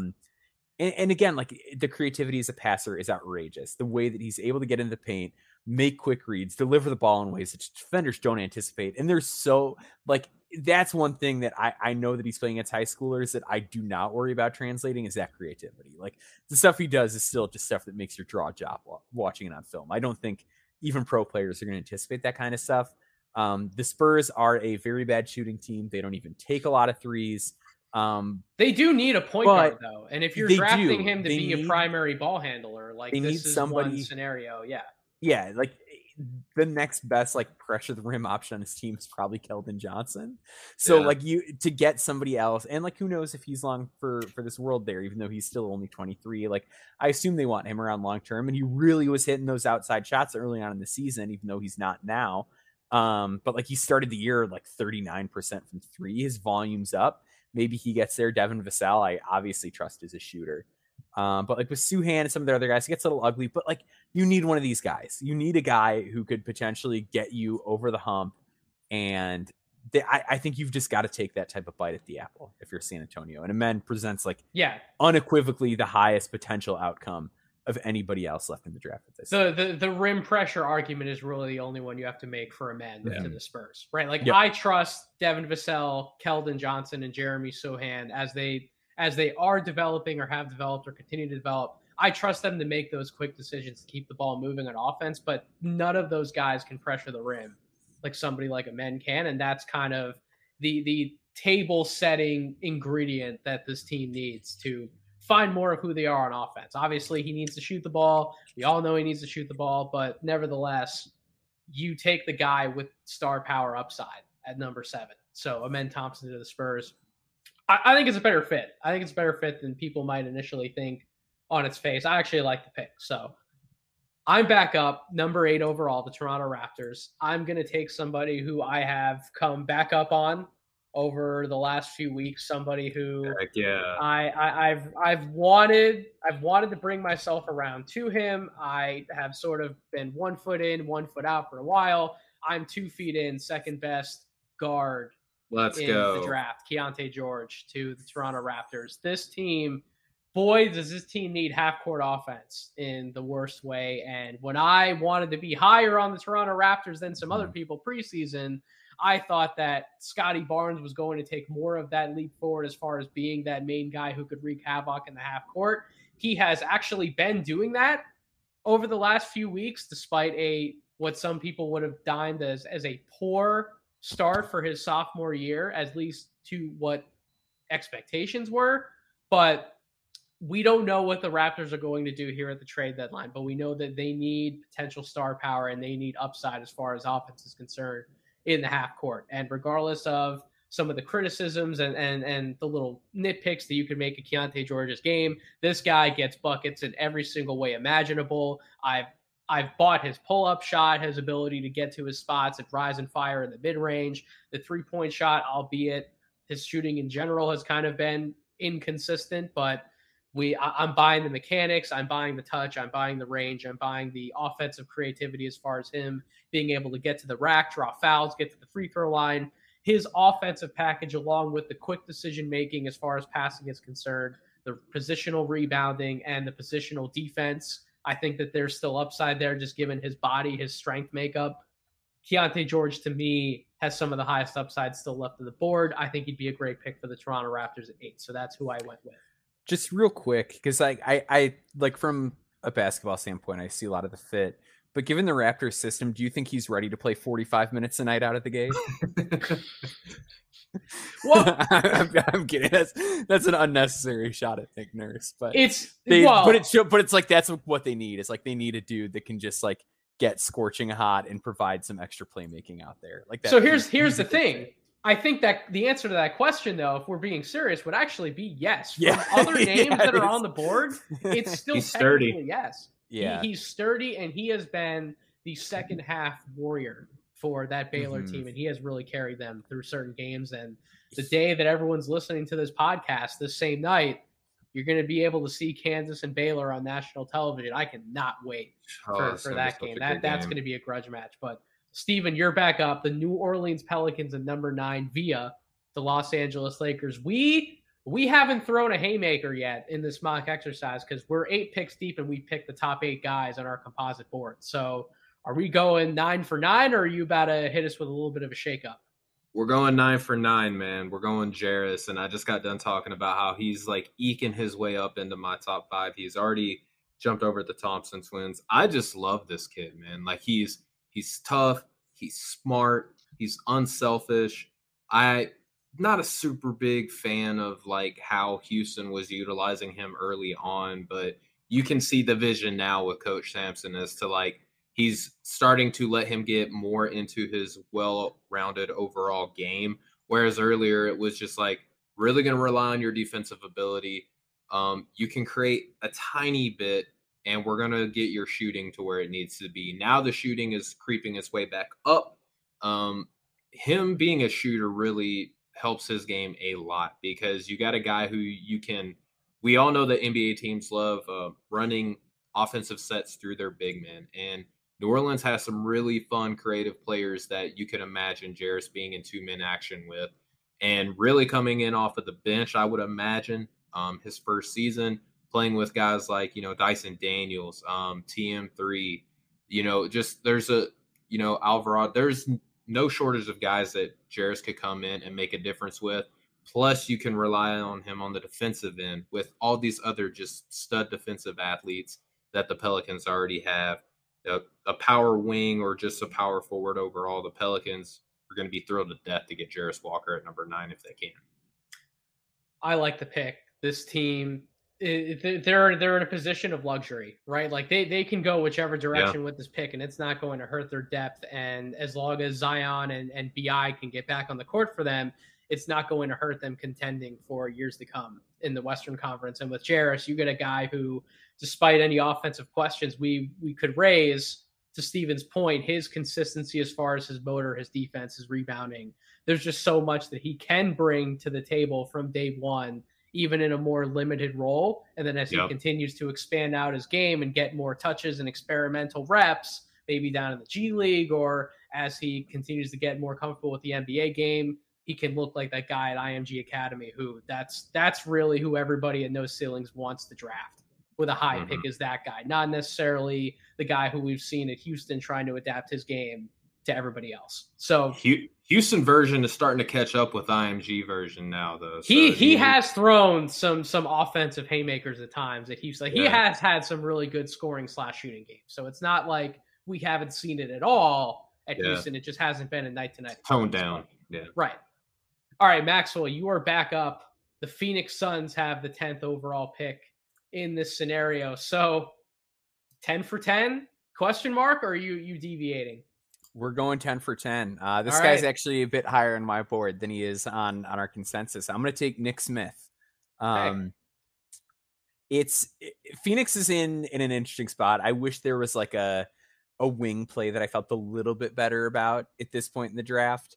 And again, like the creativity as a passer is outrageous. The way that he's able to get into the paint, make quick reads, deliver the ball in ways that defenders don't anticipate. And there's so like, that's one thing that I know that he's playing against high schoolers that I do not worry about translating is that creativity. Like the stuff he does is still just stuff that makes your jaw drop watching it on film. I don't think even pro players are going to anticipate that kind of stuff. The Spurs are a very bad shooting team. They don't even take a lot of threes. They do need a point guard though. And if you're drafting him to be a primary ball handler, like this is somebody, one scenario. Yeah. Yeah. Like the next best like pressure the rim option on his team is probably Keldon Johnson. So like to get somebody else, and like who knows if he's long for this world there, even though he's still only 23. Like I assume they want him around long term, and he really was hitting those outside shots early on in the season, even though he's not now. But like he started the year like 39% from three. His volume's up. Maybe he gets there. Devin Vassell, I obviously trust as a shooter. But like with Suhan and some of the other guys, it gets a little ugly. But like you need one of these guys. You need a guy who could potentially get you over the hump. And I think you've just got to take that type of bite at the apple if you're San Antonio. And Amen presents like unequivocally the highest potential outcome of anybody else left in the draft. The rim pressure argument is really the only one you have to make for Amen to the Spurs, right? Like I trust Devin Vassell, Keldon Johnson, and Jeremy Sohan as they are developing or have developed or continue to develop. I trust them to make those quick decisions to keep the ball moving on offense, but none of those guys can pressure the rim like somebody like Amen can, and that's kind of the table setting ingredient that this team needs to find more of who they are on offense. Obviously, he needs to shoot the ball. We all know he needs to shoot the ball, but nevertheless, you take the guy with star power upside at number 7. So Amen Thompson to the Spurs. I think it's a better fit. I think it's a better fit than people might initially think on its face. I actually like the pick. So I'm back up, number 8 overall, the Toronto Raptors. I'm going to take somebody who I have come back up on over the last few weeks. Somebody who Heck yeah. I've wanted to bring myself around to him. I have sort of been 1 foot in, 1 foot out for a while. I'm 2 feet in, second best guard Let's in go. the draft. Keontae George to the Toronto Raptors. This team, boy, does this team need half-court offense in the worst way. And when I wanted to be higher on the Toronto Raptors than some other people preseason, I thought that Scotty Barnes was going to take more of that leap forward as far as being that main guy who could wreak havoc in the half court. He has actually been doing that over the last few weeks, despite what some people would have deemed as a poor start for his sophomore year, at least to what expectations were. But we don't know what the Raptors are going to do here at the trade deadline, but we know that they need potential star power and they need upside as far as offense is concerned in the half court. And regardless of some of the criticisms and the little nitpicks that you can make of Keontae George's game, this guy gets buckets in every single way imaginable. I've bought his pull-up shot, his ability to get to his spots and rise and fire in the mid-range, the three-point shot, albeit his shooting in general has kind of been inconsistent, but I'm buying the mechanics, I'm buying the touch, I'm buying the range, I'm buying the offensive creativity as far as him being able to get to the rack, draw fouls, get to the free throw line. His offensive package, along with the quick decision-making as far as passing is concerned, the positional rebounding, and the positional defense, I think that there's still upside there just given his body, his strength makeup. Keontae George, to me, has some of the highest upside still left on the board. I think he'd be a great pick for the Toronto Raptors at 8, so that's who I went with. Just real quick, because I like from a basketball standpoint, I see a lot of the fit. But given the Raptors system, do you think he's ready to play 45 minutes a night out of the gate? Well, I'm kidding. That's an unnecessary shot at Nick Nurse, but but it's like that's what they need. It's like they need a dude that can just like get scorching hot and provide some extra playmaking out there. Like that. So here's the thing. I think that the answer to that question, though, if we're being serious, would actually be yes. From other names that are on the board, it's still he's sturdy. Yes. Yeah, he's sturdy, and he has been the second half warrior for that Baylor team, and he has really carried them through certain games. And the day that everyone's listening to this podcast, this same night, you're going to be able to see Kansas and Baylor on national television. I cannot wait for that game. That's going to be a grudge match. But Steven, you're back up. The New Orleans Pelicans at number 9 via the Los Angeles Lakers. We haven't thrown a haymaker yet in this mock exercise because we're 8 picks deep and we picked the top 8 guys on our composite board. So are we going 9 for 9 or are you about to hit us with a little bit of a shakeup? We're going 9 for 9, man. We're going Jarris, and I just got done talking about how he's like eking his way up into my top 5. He's already jumped over the Thompson twins. I just love this kid, man. Like he's tough, he's smart, he's unselfish. I'm not a super big fan of like how Houston was utilizing him early on, but you can see the vision now with Coach Sampson as to like he's starting to let him get more into his well-rounded overall game, whereas earlier it was just like really going to rely on your defensive ability. You can create a tiny bit, and we're going to get your shooting to where it needs to be. Now the shooting is creeping its way back up. Him being a shooter really helps his game a lot because you got a guy who we all know that NBA teams love running offensive sets through their big men. And New Orleans has some really fun, creative players that you could imagine Jarris being in 2-man action with. And really coming in off of the bench, I would imagine his first season, playing with guys like, Dyson Daniels, TM3, just there's Alvarado. There's no shortage of guys that Jarris could come in and make a difference with. Plus, you can rely on him on the defensive end with all these other just stud defensive athletes that the Pelicans already have. A power wing or just a power forward overall, the Pelicans are going to be thrilled to death to get Jarris Walker at number 9 if they can. I like the pick. This team, they're in a position of luxury, right? Like they can go whichever direction with this pick, and it's not going to hurt their depth. And as long as Zion and BI can get back on the court for them, it's not going to hurt them contending for years to come in the Western Conference. And with Jarris, you get a guy who, despite any offensive questions we could raise, to Steven's point, his consistency as far as his motor, his defense, his rebounding, there's just so much that he can bring to the table from day one, even in a more limited role. And then as he continues to expand out his game and get more touches and experimental reps, maybe down in the G League, or as he continues to get more comfortable with the NBA game, he can look like that guy at IMG Academy, who that's really who everybody at No Ceilings wants to draft with a high pick, is that guy, not necessarily the guy who we've seen at Houston trying to adapt his game to everybody else. So Houston version is starting to catch up with IMG version now, though. So he has thrown some offensive haymakers at times at Houston. Like, he has had some really good scoring / shooting games. So it's not like we haven't seen it at all at Houston. It just hasn't been a night to night. Toned down. Yeah. Right. All right, Maxwell, you are back up. The Phoenix Suns have the 10th overall pick in this scenario. So 10 for 10 question mark, or are you deviating? We're going 10 for 10. This guy's actually a bit higher on my board than he is on our consensus. I'm going to take Nick Smith. Phoenix is in an interesting spot. I wish there was like a wing play that I felt a little bit better about at this point in the draft.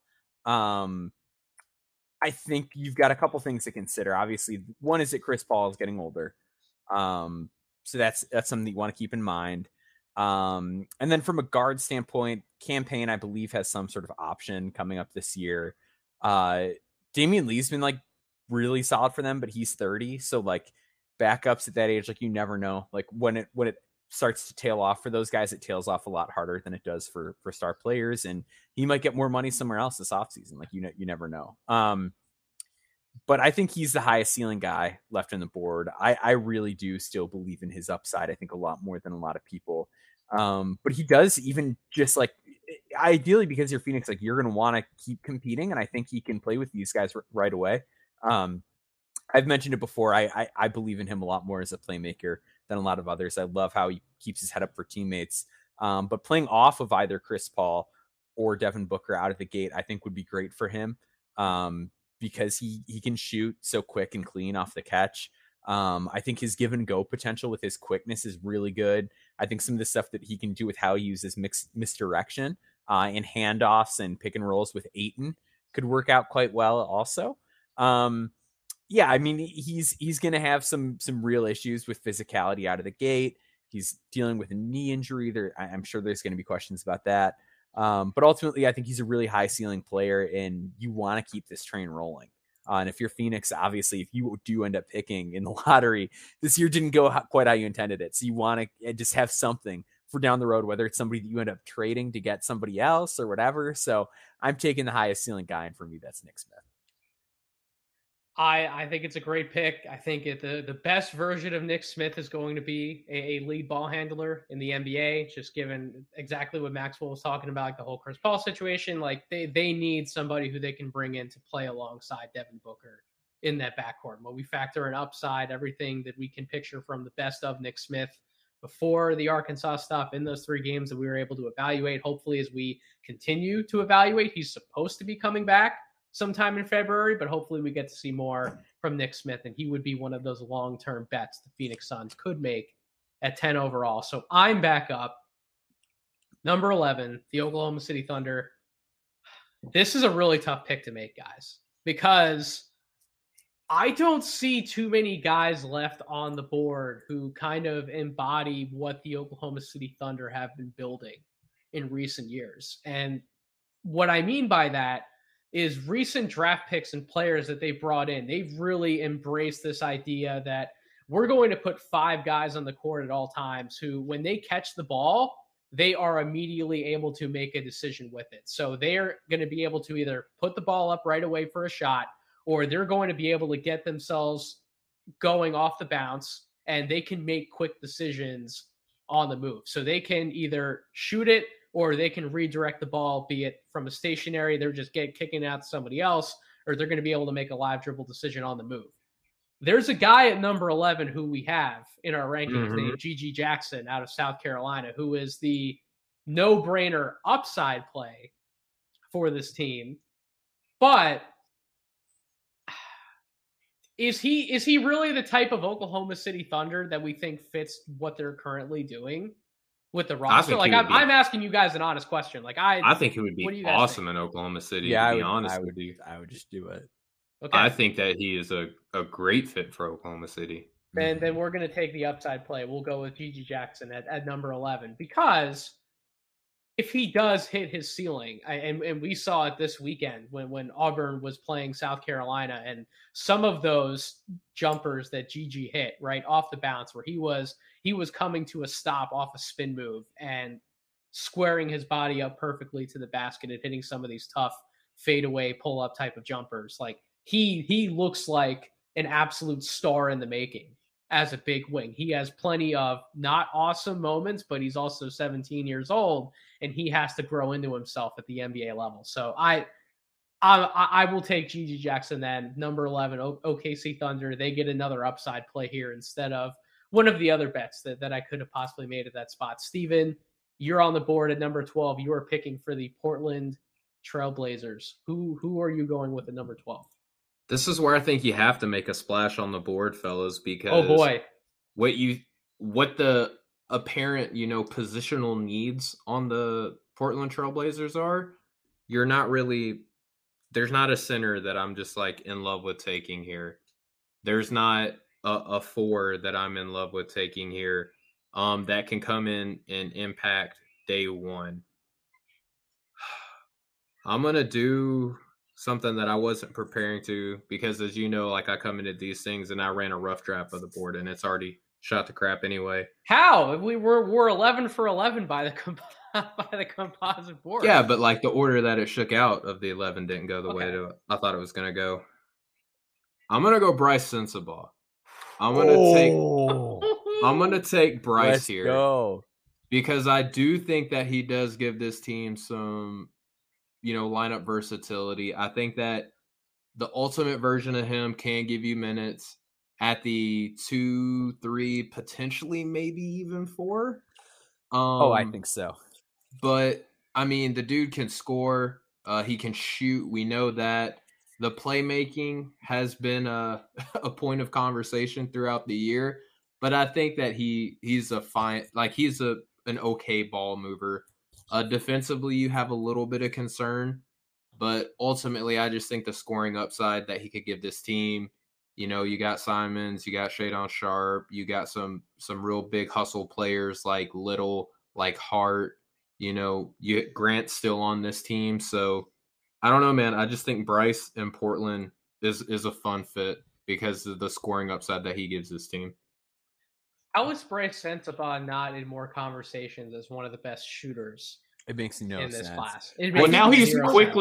I think you've got a couple things to consider. Obviously, one is that Chris Paul is getting older. So that's something that you want to keep in mind. And then from a guard standpoint, Cam Payne, I believe, has some sort of option coming up this year. Damian Lee's been like really solid for them, but he's 30. So like backups at that age, like you never know, like when it starts to tail off for those guys, it tails off a lot harder than it does for star players. And he might get more money somewhere else this offseason. Like, you never know. But I think he's the highest ceiling guy left on the board. I really do still believe in his upside. I think a lot more than a lot of people. But he does, even just like ideally, because you're Phoenix, like you're going to want to keep competing. And I think he can play with these guys right away. I've mentioned it before. I believe in him a lot more as a playmaker than a lot of others. I love how he keeps his head up for teammates. But playing off of either Chris Paul or Devin Booker out of the gate, I think would be great for him. Because he can shoot so quick and clean off the catch. I think his give and go potential with his quickness is really good. I think some of the stuff that he can do with how he uses misdirection and handoffs and pick and rolls with Ayton could work out quite well also. Yeah, I mean, he's going to have some real issues with physicality out of the gate. He's dealing with a knee injury. I'm sure there's going to be questions about that. But ultimately, I think he's a really high ceiling player, and you want to keep this train rolling. And if you're Phoenix, obviously, if you do end up picking in the lottery, this year didn't go quite how you intended it. So you want to just have something for down the road, whether it's somebody that you end up trading to get somebody else or whatever. So I'm taking the highest ceiling guy, and for me, that's Nick Smith. I think it's a great pick. I think the best version of Nick Smith is going to be a lead ball handler in the NBA, just given exactly what Maxwell was talking about, like the whole Chris Paul situation. Like they need somebody who they can bring in to play alongside Devin Booker in that backcourt. When we factor in upside, everything that we can picture from the best of Nick Smith before the Arkansas stuff in those 3 games that we were able to evaluate. Hopefully, as we continue to evaluate, he's supposed to be coming back sometime in February, but hopefully we get to see more from Nick Smith, and he would be one of those long-term bets the Phoenix Suns could make at 10 overall. So I'm back up. Number 11, the Oklahoma City Thunder. This is a really tough pick to make, guys, because I don't see too many guys left on the board who kind of embody what the Oklahoma City Thunder have been building in recent years. And what I mean by that is recent draft picks and players that they've brought in. They've really embraced this idea that we're going to put 5 guys on the court at all times who, when they catch the ball, they are immediately able to make a decision with it. So they're going to be able to either put the ball up right away for a shot, or they're going to be able to get themselves going off the bounce, and they can make quick decisions on the move. So they can either shoot it, or they can redirect the ball, be it from a stationary, they're just kicking out to somebody else, or they're going to be able to make a live dribble decision on the move. There's a guy at number 11 who we have in our rankings named G.G. Jackson out of South Carolina, who is the no-brainer upside play for this team. But Is he really the type of Oklahoma City Thunder that we think fits what they're currently doing with the roster? Like I'm asking you guys an honest question. Like I think he would be awesome in Oklahoma City. Yeah, to be honest with you, I would just do it. Okay. I think that he is a great fit for Oklahoma City. And then we're going to take the upside play. We'll go with GG Jackson at number 11 because if he does hit his ceiling, and we saw it this weekend when Auburn was playing South Carolina, and some of those jumpers that GG hit right off the bounce, where he was coming to a stop off a spin move and squaring his body up perfectly to the basket and hitting some of these tough fadeaway pull up type of jumpers. Like he looks like an absolute star in the making as a big wing. He has plenty of not awesome moments, but he's also 17 years old and he has to grow into himself at the NBA level. So I will take GG Jackson then. Number 11, OKC Thunder. They get another upside play here instead of one of the other bets that I could have possibly made at that spot. Steven, you're on the board at number 12. You are picking for the Portland Trailblazers. Who are you going with at number 12? This is where I think you have to make a splash on the board, fellas, because oh boy, what the apparent, positional needs on the Portland Trailblazers are, there's not a center that I'm just like in love with taking here. There's not a 4 that I'm in love with taking here that can come in and impact day one. I'm going to do something that I wasn't preparing to because, as you know, like I come into these things and I ran a rough draft of the board and it's already shot to crap anyway. How? We're 11 for 11 by the composite board. Yeah, but like the order that it shook out of the 11 didn't go the way that I thought it was going to go. I'm going to go Bryce Sensabaugh. I'm going to take Bryce Let's here. Go. Because I do think that he does give this team some lineup versatility. I think that the ultimate version of him can give you minutes at the 2, 3, potentially maybe even 4. I think so. But I mean, the dude can score. He can shoot. We know that. The playmaking has been a point of conversation throughout the year. But I think that he's an okay ball mover. Defensively, you have a little bit of concern, but ultimately, I just think the scoring upside that he could give this team. You got Simons, you got Shadon Sharp, you got some real big hustle players like Little, like Hart. Grant's still on this team, so I don't know, man. I just think Bryce in Portland is a fun fit because of the scoring upside that he gives this team. How is Bryce Sensabaugh not in more conversations as one of the best shooters? It makes no in sense. This class. Well, now he's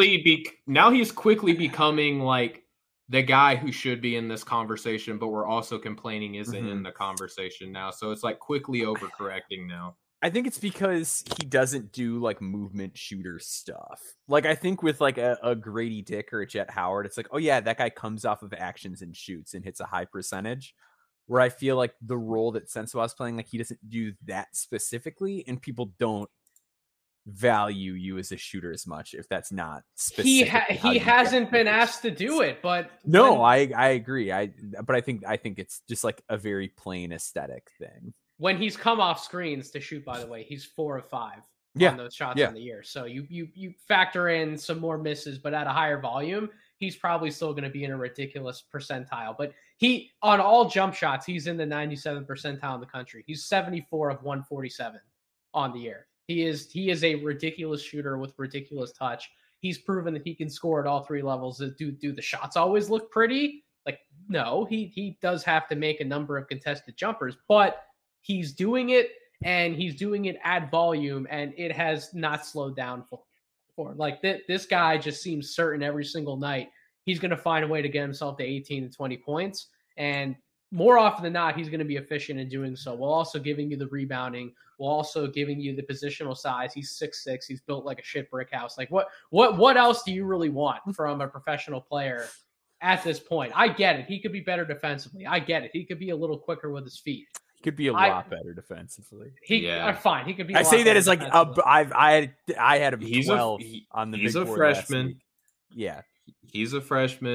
quickly becoming like the guy who should be in this conversation, but we're also complaining isn't in the conversation now. So it's like quickly overcorrecting now. I think it's because he doesn't do like movement shooter stuff. Like I think with like a Grady Dick or a Jet Howard, it's like, oh yeah, that guy comes off of actions and shoots and hits a high percentage. Where I feel like the role that Sensabaugh's playing, like he doesn't do that specifically, and people don't value you as a shooter as much if that's not specific. He hasn't been asked to do it, but no, I agree. But I think it's just like a very plain aesthetic thing. When he's come off screens to shoot, by the way, he's 4 of 5 on those shots on the year. So you factor in some more misses, but at a higher volume, he's probably still going to be in a ridiculous percentile. But he, on all jump shots, he's in the 97th percentile in the country. He's 74 of 147 on the year. He is a ridiculous shooter with ridiculous touch. He's proven that he can score at all 3 levels. Do the shots always look pretty? Like, no, he does have to make a number of contested jumpers, but he's doing it, and he's doing it at volume, and it has not slowed down for him. Like, this guy just seems certain every single night he's going to find a way to get himself to 18 to 20 points, and more often than not, he's going to be efficient in doing so, while also giving you the rebounding, while also giving you the positional size. He's 6'6". He's built like a shit brick house. Like, what else do you really want from a professional player at this point? I get it. He could be better defensively. I get it. He could be a little quicker with his feet. He could be a lot better defensively. Fine. He could be. I say that as like I had him 12 on the. He's big a board freshman. Yeah, he's a freshman.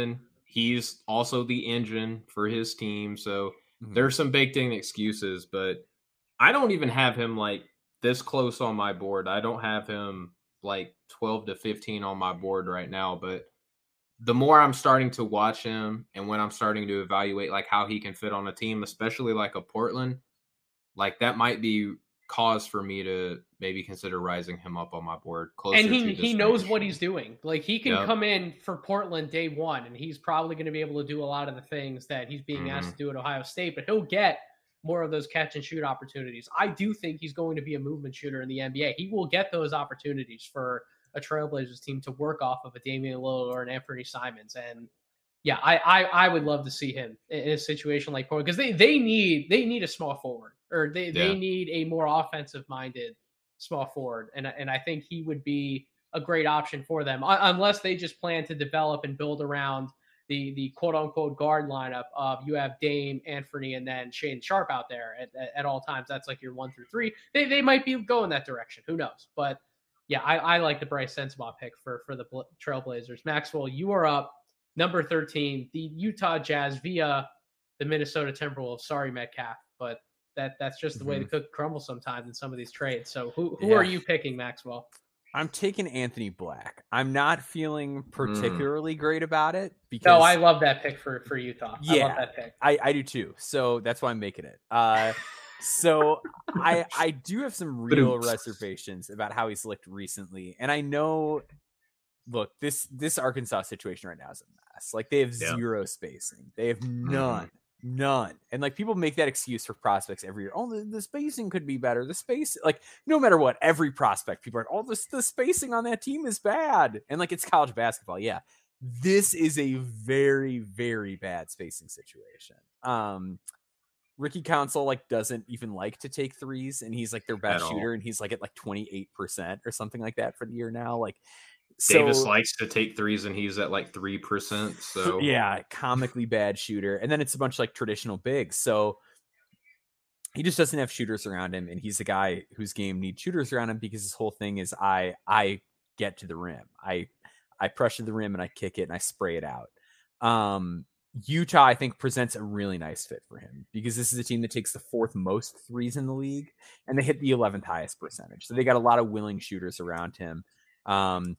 he's also the engine for his team. So there's some baked in excuses, but I don't even have him like this close on my board. I don't have him like 12 to 15 on my board right now, but the more I'm starting to watch him and when I'm starting to evaluate like how he can fit on a team, especially like a Portland, like that might be cause for me to maybe consider rising him up on my board closer. And to he knows what he's doing. Like he can Yep. come in for Portland day one, and he's probably going to be able to do a lot of the things that he's being asked to do at Ohio State, but he'll get more of those catch and shoot opportunities. I do think he's going to be a movement shooter in the NBA. He will get those opportunities for a Trailblazers team to work off of a Damian Lillard or an Anthony Simons. And yeah, I would love to see him in a situation like Portland, because they need a small forward, or they need a more offensive minded small forward. And I think he would be a great option for them, unless they just plan to develop and build around the quote unquote guard lineup of you have Dame, Anthony, and then Shane Sharp out there at all times. That's like your 1 through 3. They might be going that direction. Who knows? But yeah, I like the Bryce Sensabaugh pick for the Trailblazers. Maxwell, you are up number 13, the Utah Jazz via the Minnesota Timberwolves. Sorry, Metcalf, but that's just the way the cookie crumbles sometimes in some of these trades. So who are you picking, Maxwell? I'm taking Anthony Black. I'm not feeling particularly great about it because I love that pick for Utah. Yeah, I love that pick. I do too. So that's why I'm making it. So I do have some real reservations about how he's looked recently. And I know, look, this Arkansas situation right now is a mess. Like they have zero spacing. They have none. And like people make that excuse for prospects every year. Oh, the spacing could be better. The space, like no matter what, every prospect, people are like, the spacing on that team is bad. And like it's college basketball. Yeah. This is a very, very bad spacing situation. Ricky Council like doesn't even like to take threes, and he's like their best shooter, and he's like at like 28% or something like that for the year now. Like Davis likes to take threes, and he's at like 3%. So yeah, comically bad shooter. And then it's a bunch of like traditional bigs. So he just doesn't have shooters around him, and he's the guy whose game needs shooters around him because his whole thing is I get to the rim. I pressure the rim and I kick it and I spray it out. Utah, I think, presents a really nice fit for him because this is a team that takes the 4th most threes in the league, and they hit the 11th highest percentage. So they got a lot of willing shooters around him. And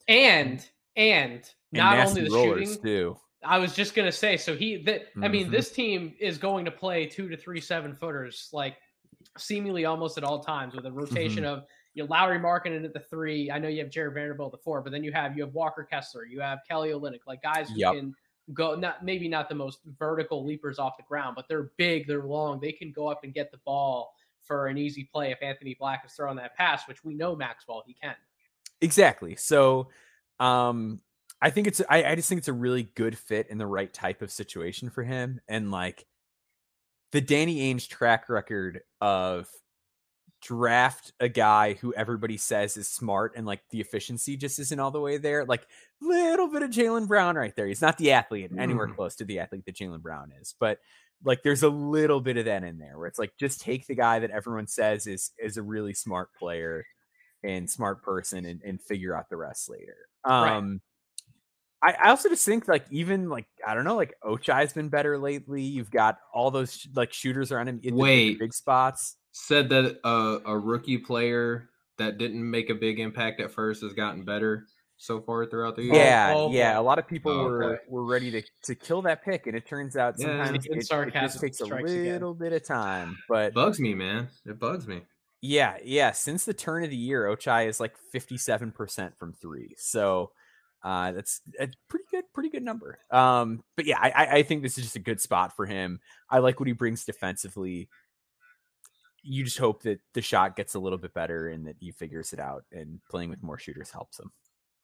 not only the shooting too. I was just gonna say, so I mean, this team is going to play 2 to 3 7-footers like seemingly almost at all times with a rotation of Lowry Markkanen at the 3. I know you have Jared Vanderbilt at the 4, but then you have Walker Kessler, you have Kelly Olynyk, like guys who can go, maybe not the most vertical leapers off the ground, but they're big, they're long, they can go up and get the ball for an easy play if Anthony Black is throwing that pass, which we know Maxwell, he can. Exactly. So I think I just think it's a really good fit in the right type of situation for him. And like the Danny Ainge track record of draft a guy who everybody says is smart and like the efficiency just isn't all the way there. Like little bit of Jaylen Brown right there. He's not the athlete anywhere close to the athlete that Jaylen Brown is, but like there's a little bit of that in there where it's like just take the guy that everyone says is a really smart player and smart person and figure out the rest later. Right. I also just think like even like I don't know, like Ochai's been better lately. You've got all those like shooters around him in the big spots. Said that a rookie player that didn't make a big impact at first has gotten better so far throughout the year. Yeah. A lot of people were ready to kill that pick, and it turns out sometimes it just takes a little bit of time. But it bugs me, man. It bugs me. Yeah. Since the turn of the year, Ochai is like 57% from 3. So that's a pretty good number. But yeah, I think this is just a good spot for him. I like what he brings defensively. You just hope that the shot gets a little bit better and that he figures it out, and playing with more shooters helps him.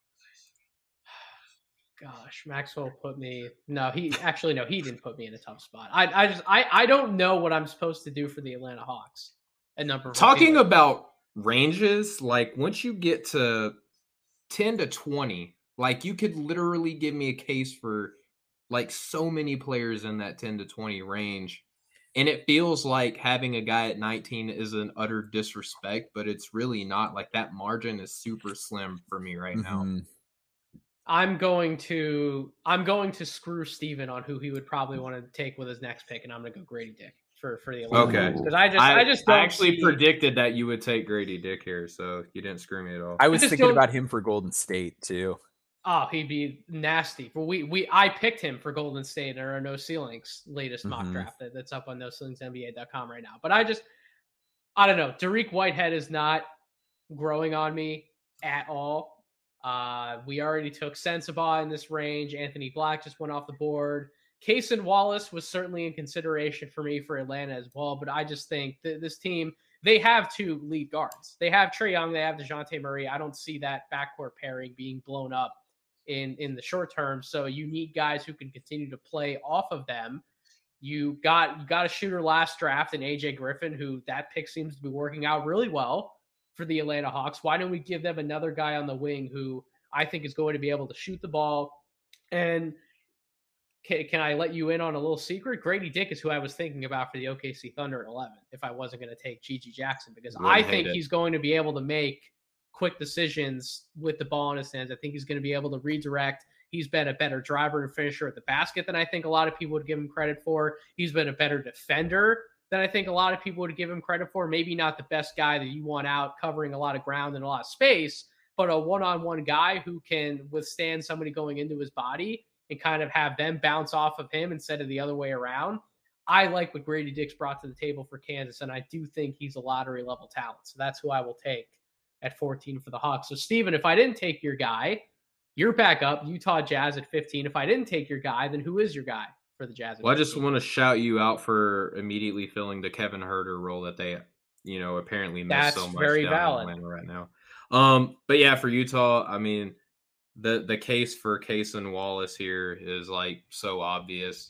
Gosh, Maxwell put me. No, he didn't put me in a tough spot. I don't know what I'm supposed to do for the Atlanta Hawks. Talking about ranges, like once you get to 10 to 20, like you could literally give me a case for like so many players in that 10 to 20 range. And it feels like having a guy at 19 is an utter disrespect, but it's really not. Like that margin is super slim for me right now. I'm going to screw Steven on who he would probably want to take with his next pick, and I'm going to go Grady Dick for the Atlanta Okay. Hawks, because I just don't actually see, predicted that you would take Grady Dick here, so you didn't screw me at all. I was just thinking don't- about him for Golden State too. Oh, he'd be nasty. Well, I picked him for Golden State in our No Ceilings latest mock Mhm. draft that's up on NoCeilingsNBA.com right now. But I don't know. Dariq Whitehead is not growing on me at all. We already took Sensabaugh in this range. Anthony Black just went off the board. Cason Wallace was certainly in consideration for me for Atlanta as well, but I just think that this team, they have two lead guards. They have Trae Young, they have DeJounte Murray. I don't see that backcourt pairing being blown up in the short term. So you need guys who can continue to play off of them. You got a shooter last draft in AJ Griffin, who that pick seems to be working out really well for the Atlanta Hawks. Why don't we give them another guy on the wing who I think is going to be able to shoot the ball? And can I let you in on a little secret? Grady Dick is who I was thinking about for the OKC Thunder at 11 if I wasn't going to take Gigi Jackson, because I think he's going to be able to make quick decisions with the ball in his hands. I think he's going to be able to redirect. He's been a better driver and finisher at the basket than I think a lot of people would give him credit for. He's been a better defender than I think a lot of people would give him credit for. Maybe not the best guy that you want out covering a lot of ground and a lot of space, but a one-on-one guy who can withstand somebody going into his body and kind of have them bounce off of him instead of the other way around. I like what Grady Dick's brought to the table for Kansas, and I do think he's a lottery-level talent. So that's who I will take at 14 for the Hawks. So, Steven, if I didn't take your guy, you're back up, Utah Jazz at 15. If I didn't take your guy, then who is your guy for the Jazz? Well, I just want to shout you out for immediately filling the Kevin Huerter role that they, apparently miss so much very down valid. in Atlanta right now. But yeah, for Utah, I mean, the case for Cason Wallace here is like so obvious.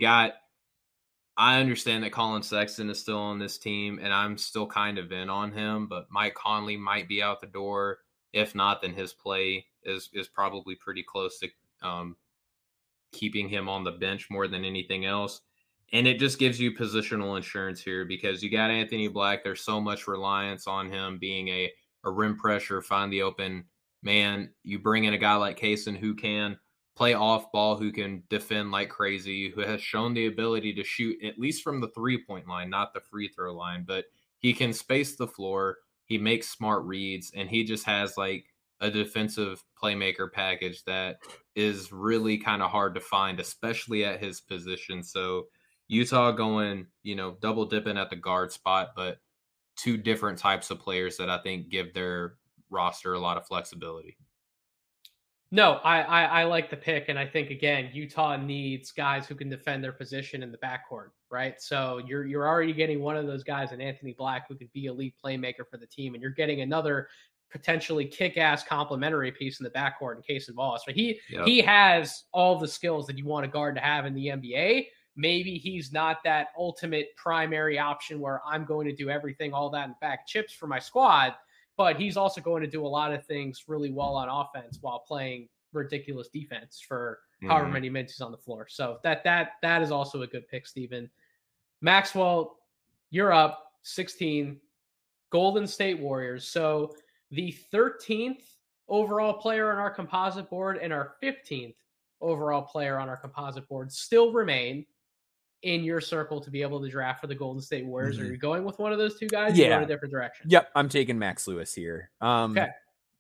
I understand that Colin Sexton is still on this team, and I'm still kind of in on him, but Mike Conley might be out the door. If not, then his play is probably pretty close to keeping him on the bench more than anything else. And it just gives you positional insurance here because you got Anthony Black. There's so much reliance on him being a rim pressure, find the open man. You bring in a guy like Cason who can play off ball, who can defend like crazy, who has shown the ability to shoot at least from the 3-point line, not the free throw line, but he can space the floor. He makes smart reads, and he just has like a defensive playmaker package that is really kind of hard to find, especially at his position. So Utah going, double dipping at the guard spot, but two different types of players that I think give their roster a lot of flexibility. No, I like the pick, and I think again Utah needs guys who can defend their position in the backcourt, right? So you're already getting one of those guys in Anthony Black who could be a lead playmaker for the team, and you're getting another potentially kick-ass complementary piece in the backcourt in Cason Wallace. So he has all the skills that you want a guard to have in the NBA. Maybe he's not that ultimate primary option where I'm going to do everything, all that in bag chips for my squad. But he's also going to do a lot of things really well on offense while playing ridiculous defense for however many minutes he's on the floor. So that is also a good pick, Steven. Maxwell, you're up 16, Golden State Warriors. So the 13th overall player on our composite board and our 15th overall player on our composite board still remain in your circle to be able to draft for the Golden State Warriors. Are you going with one of those two guys? Yeah. Or going a different direction? Yep. I'm taking Max Lewis here. Okay.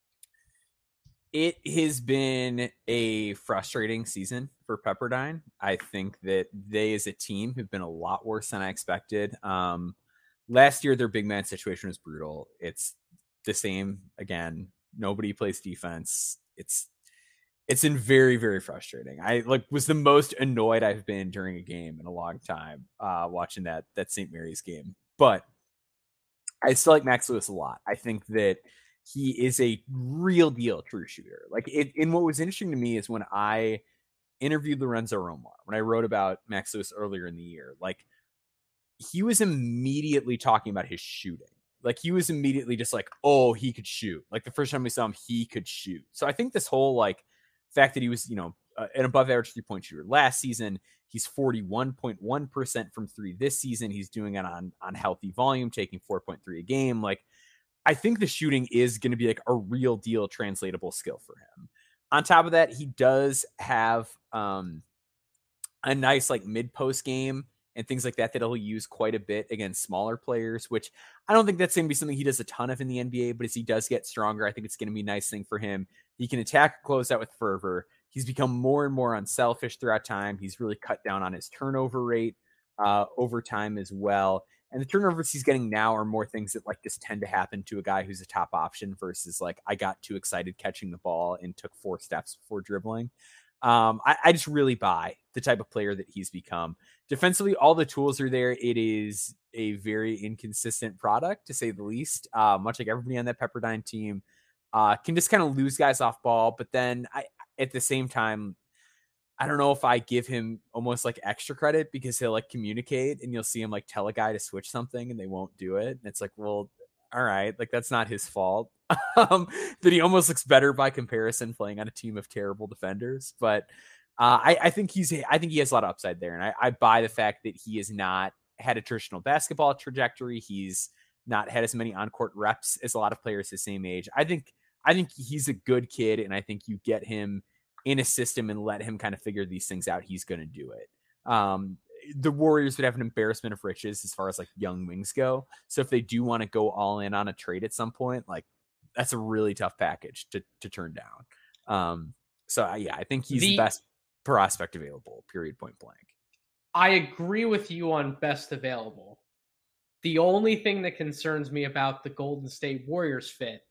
It has been a frustrating season for Pepperdine. I think that they as a team have been a lot worse than I expected. Last year, their big man situation was brutal. It's the same again. Nobody plays defense. It's been very, very frustrating. I was the most annoyed I've been during a game in a long time watching that St. Mary's game. But I still like Max Lewis a lot. I think that he is a real deal true shooter. And what was interesting to me is when I interviewed Lorenzo Romar, when I wrote about Max Lewis earlier in the year, he was immediately talking about his shooting. He was immediately just oh, he could shoot. The first time we saw him, he could shoot. So I think this whole fact that he was, an above average 3-point shooter last season, he's 41.1% from three this season. He's doing it on healthy volume, taking 4.3 a game. I think the shooting is going to be a real deal translatable skill for him. On top of that, he does have a nice like mid-post game and things like that he'll use quite a bit against smaller players, which I don't think that's going to be something he does a ton of in the NBA, but as he does get stronger, I think it's going to be a nice thing for him. He can attack and close out with fervor. He's become more and more unselfish throughout time. He's really cut down on his turnover rate over time as well. And the turnovers he's getting now are more things that like just tend to happen to a guy who's a top option versus like, I got too excited catching the ball and took 4 steps before dribbling. I just really buy the type of player that he's become. Defensively, all the tools are there. It is a very inconsistent product, to say the least. Much like everybody on that Pepperdine team can just kind of lose guys off ball. But then at the same time, I don't know if I give him almost like extra credit because he'll like communicate and you'll see him like tell a guy to switch something and they won't do it. And it's like, well, all right, like that's not his fault. That he almost looks better by comparison playing on a team of terrible defenders. But I think he has a lot of upside there. And I buy the fact that he has not had a traditional basketball trajectory. He's not had as many on-court reps as a lot of players his same age. I think he's a good kid, and I think you get him in a system and let him kind of figure these things out. He's going to do it. The Warriors would have an embarrassment of riches as far as like young wings go. So if they do want to go all in on a trade at some point, like that's a really tough package to turn down. So yeah, I think he's the best prospect available, period, point blank. I agree with you on best available. The only thing that concerns me about the Golden State Warriors fit.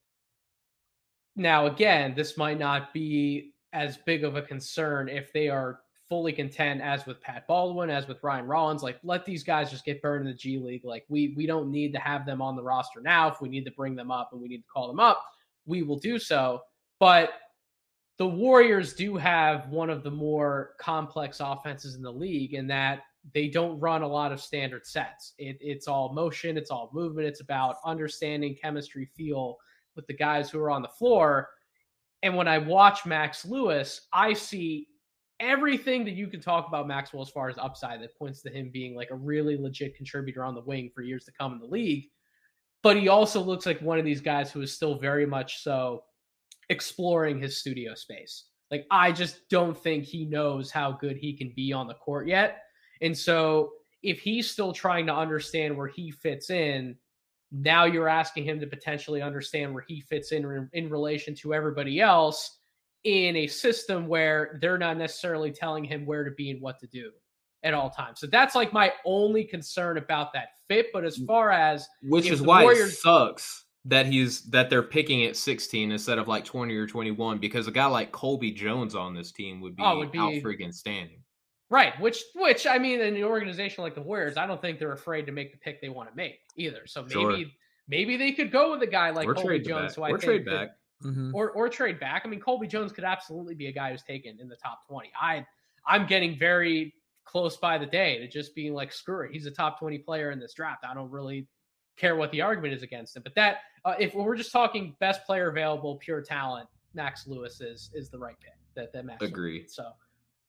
Now, again, this might not be as big of a concern if they are fully content, as with Pat Baldwin, as with Ryan Rollins. Like, let these guys just get burned in the G League. Like, we don't need to have them on the roster now. If we need to bring them up and we need to call them up, we will do so. But the Warriors do have one of the more complex offenses in the league in that they don't run a lot of standard sets. It's all motion, it's all movement. It's about understanding chemistry, feel with the guys who are on the floor. And when I watch Max Lewis, I see everything that you can talk about Maxwell as far as upside that points to him being like a really legit contributor on the wing for years to come in the league. But he also looks like one of these guys who is still very much so exploring his studio space. Like, I just don't think he knows how good he can be on the court yet. And so if he's still trying to understand where he fits in, now you're asking him to potentially understand where he fits in relation to everybody else in a system where they're not necessarily telling him where to be and what to do at all times. So that's like my only concern about that fit. But as far as which is why Warriors, it sucks that they're picking at 16 instead of like 20 or 21, because a guy like Colby Jones on this team would be out freaking standing. Right, which I mean, in an organization like the Warriors, I don't think they're afraid to make the pick they want to make either. So maybe they could go with a guy like Colby Jones, who I think trade back, or trade back. I mean, Colby Jones could absolutely be a guy who's taken in the top 20. I'm getting very close by the day to just being like, screw it, he's a top 20 player in this draft. I don't really care what the argument is against him. But that if we're just talking best player available, pure talent, Max Lewis is the right pick. That Max agree. Lewis. So.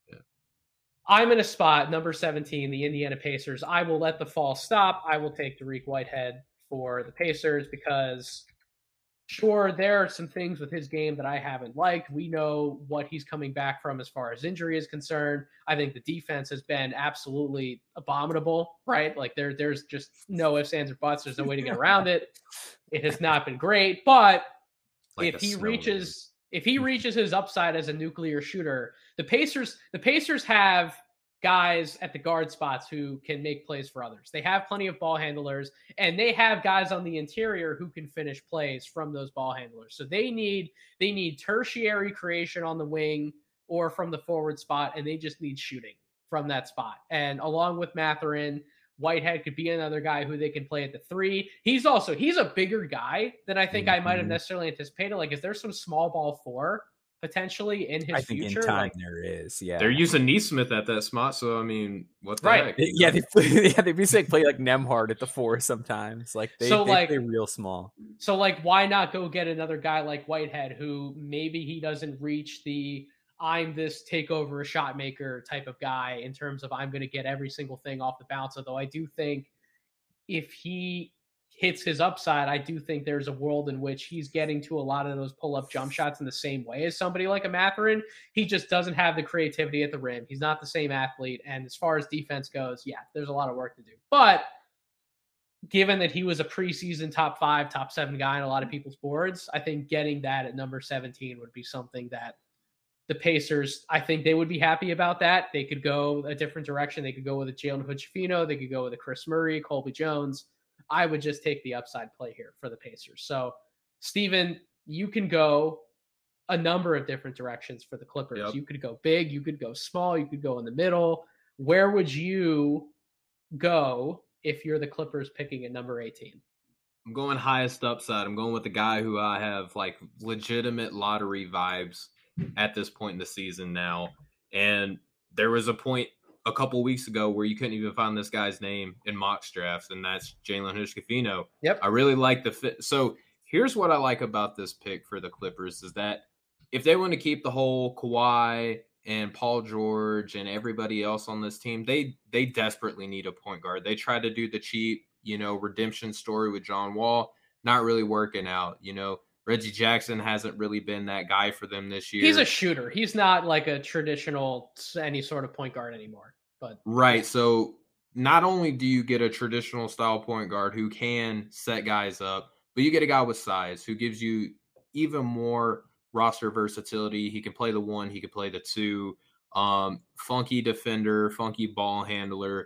I'm in a spot, number 17, the Indiana Pacers. I will let the fall stop. I will take Dariq Whitehead for the Pacers because, sure, there are some things with his game that I haven't liked. We know what he's coming back from as far as injury is concerned. I think the defense has been absolutely abominable, right? Like there's just no ifs, ands, or buts. There's no way to get around it. It has not been great, but like if he reaches his upside as a nuclear shooter, the Pacers have guys at the guard spots who can make plays for others. They have plenty of ball handlers, and they have guys on the interior who can finish plays from those ball handlers. So they need tertiary creation on the wing or from the forward spot, and they just need shooting from that spot. And along with Mathurin, Whitehead could be another guy who they can play at the 3. He's a bigger guy than I think I might have necessarily anticipated. Like, is there some small ball 4 potentially in his future? I think in time there is, yeah. They're using Neesmith at that spot, so I mean, what the heck? Yeah, they basically play like Nembhard at the 4 sometimes. Like they play real small. So like, why not go get another guy like Whitehead who maybe he doesn't reach the I'm this take over a shot maker type of guy in terms of I'm going to get every single thing off the bounce. Although I do think if he hits his upside, I do think there's a world in which he's getting to a lot of those pull-up jump shots in the same way as somebody like a Mathurin. He just doesn't have the creativity at the rim. He's not the same athlete. And as far as defense goes, yeah, there's a lot of work to do. But given that he was a preseason top 5, top 7 guy on a lot of people's boards, I think getting that at number 17 would be something that the Pacers, I think they would be happy about that. They could go a different direction. They could go with a Jalen Hood-Schifino. They could go with a Chris Murray, Colby Jones. I would just take the upside play here for the Pacers. So, Steven, you can go a number of different directions for the Clippers. Yep. You could go big, you could go small, you could go in the middle. Where would you go if you're the Clippers picking at number 18? I'm going highest upside. I'm going with the guy who I have like legitimate lottery vibes at this point in the season now. And there was a point a couple weeks ago where you couldn't even find this guy's name in mock drafts, and that's Jalen Hood-Schifino. Yep. I really like the fit. So here's what I like about this pick for the Clippers is that if they want to keep the whole Kawhi and Paul George and everybody else on this team, they desperately need a point guard. They tried to do the cheap, redemption story with John Wall, not really working out. Reggie Jackson hasn't really been that guy for them this year. He's a shooter. He's not like a traditional any sort of point guard anymore. But right. So not only do you get a traditional style point guard who can set guys up, but you get a guy with size who gives you even more roster versatility. He can play the 1, he can play the 2. Funky defender, funky ball handler,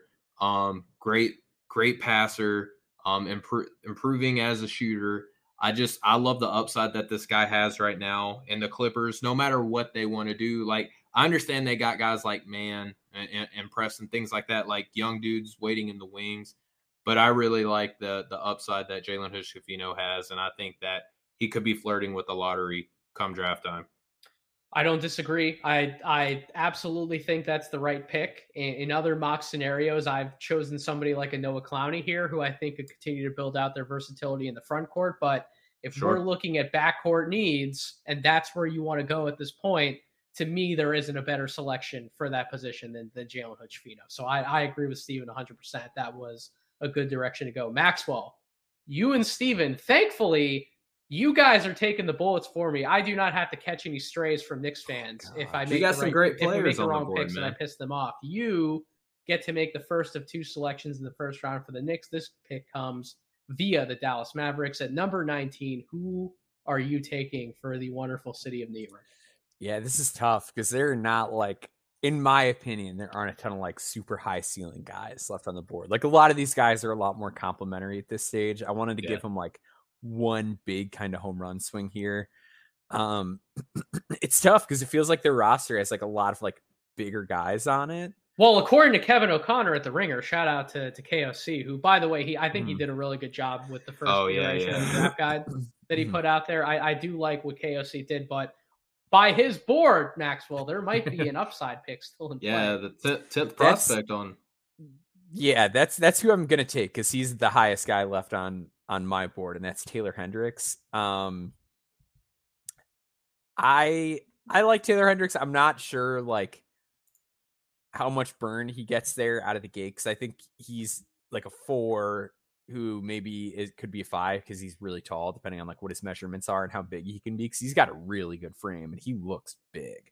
great passer, improving as a shooter. I love the upside that this guy has right now. And the Clippers, no matter what they want to do, like I understand they got guys like Man and Press and things like that, like young dudes waiting in the wings. But I really like the upside that Jalen Hood-Schifino has, and I think that he could be flirting with the lottery come draft time. I don't disagree. I absolutely think that's the right pick. In other mock scenarios, I've chosen somebody like a Noah Clowney here, who I think could continue to build out their versatility in the front court. But if we're looking at backcourt needs, and that's where you want to go at this point, to me, there isn't a better selection for that position than Jalen Hood-Schifino. So I agree with Steven 100%. That was a good direction to go. Maxwell, you and Steven, thankfully, you guys are taking the bullets for me. I do not have to catch any strays from Knicks fans if I make the wrong picks and I piss them off. You get to make the first of 2 selections in the first round for the Knicks. This pick comes via the Dallas Mavericks at number 19. Who are you taking for the wonderful city of New York? Yeah, this is tough because they're not like, in my opinion, there aren't a ton of like super high ceiling guys left on the board. Like a lot of these guys are a lot more complimentary at this stage. I wanted to give them like one big kind of home run swing here. It's tough because it feels like their roster has like a lot of like bigger guys on it. Well, according to Kevin O'Connor at The Ringer, shout out to KOC, who, by the way, I think he did a really good job with the first iteration of the draft guide that he put out there. I do like what KOC did, but by his board, Maxwell, there might be an upside pick still in play. Yeah, the 10th prospect on. Yeah, that's who I'm gonna take because he's the highest guy left on my board, and that's Taylor Hendricks. I like Taylor Hendricks. I'm not sure like how much burn he gets there out of the gate because I think he's like a 4 who maybe could be a 5 because he's really tall, depending on like what his measurements are and how big he can be. Because he's got a really good frame and he looks big.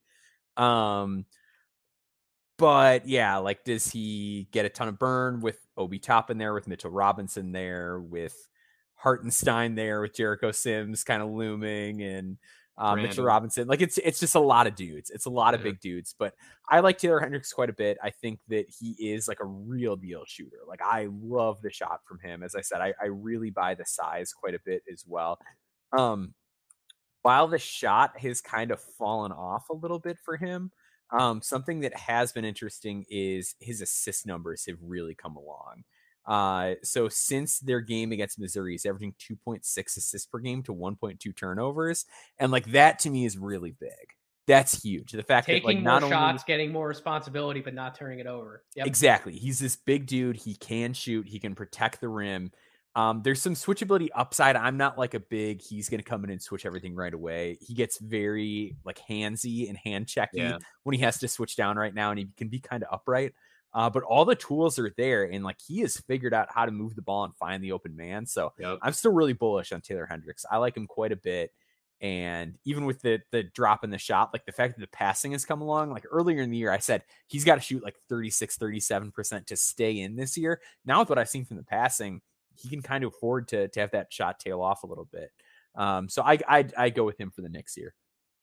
But yeah, like does he get a ton of burn with Obi Toppin there, with Mitchell Robinson there, with Hartenstein there, with Jericho Sims kind of looming, and Mitchell Robinson? Like it's just a lot of dudes. It's a lot of big dudes. But I like Taylor Hendricks quite a bit. I think that he is like a real deal shooter. Like I love the shot from him. As I said, I really buy the size quite a bit as well. While the shot has kind of fallen off a little bit for him, something that has been interesting is his assist numbers have really come along. So since their game against Missouri, he's averaging 2.6 assists per game to 1.2 turnovers. And like that to me is really big. That's huge. The fact taking that like more not shots, only getting more responsibility, but not turning it over. Yep. Exactly. He's this big dude. He can shoot. He can protect the rim. There's some switchability upside. I'm not like a big, he's going to come in and switch everything right away. He gets very like handsy and hand checky when he has to switch down right now, and he can be kind of upright. But all the tools are there, and like he has figured out how to move the ball and find the open man. So I'm still really bullish on Taylor Hendricks. I like him quite a bit. And even with the drop in the shot, like the fact that the passing has come along, like earlier in the year, I said he's got to shoot like 36, 37% to stay in this year. Now with what I've seen from the passing, he can kind of afford to have that shot tail off a little bit. So I go with him for the Knicks here.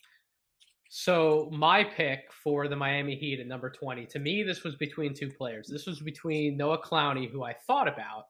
So my pick for the Miami Heat at number 20, to me, this was between two players. This was between Noah Clowney, who I thought about,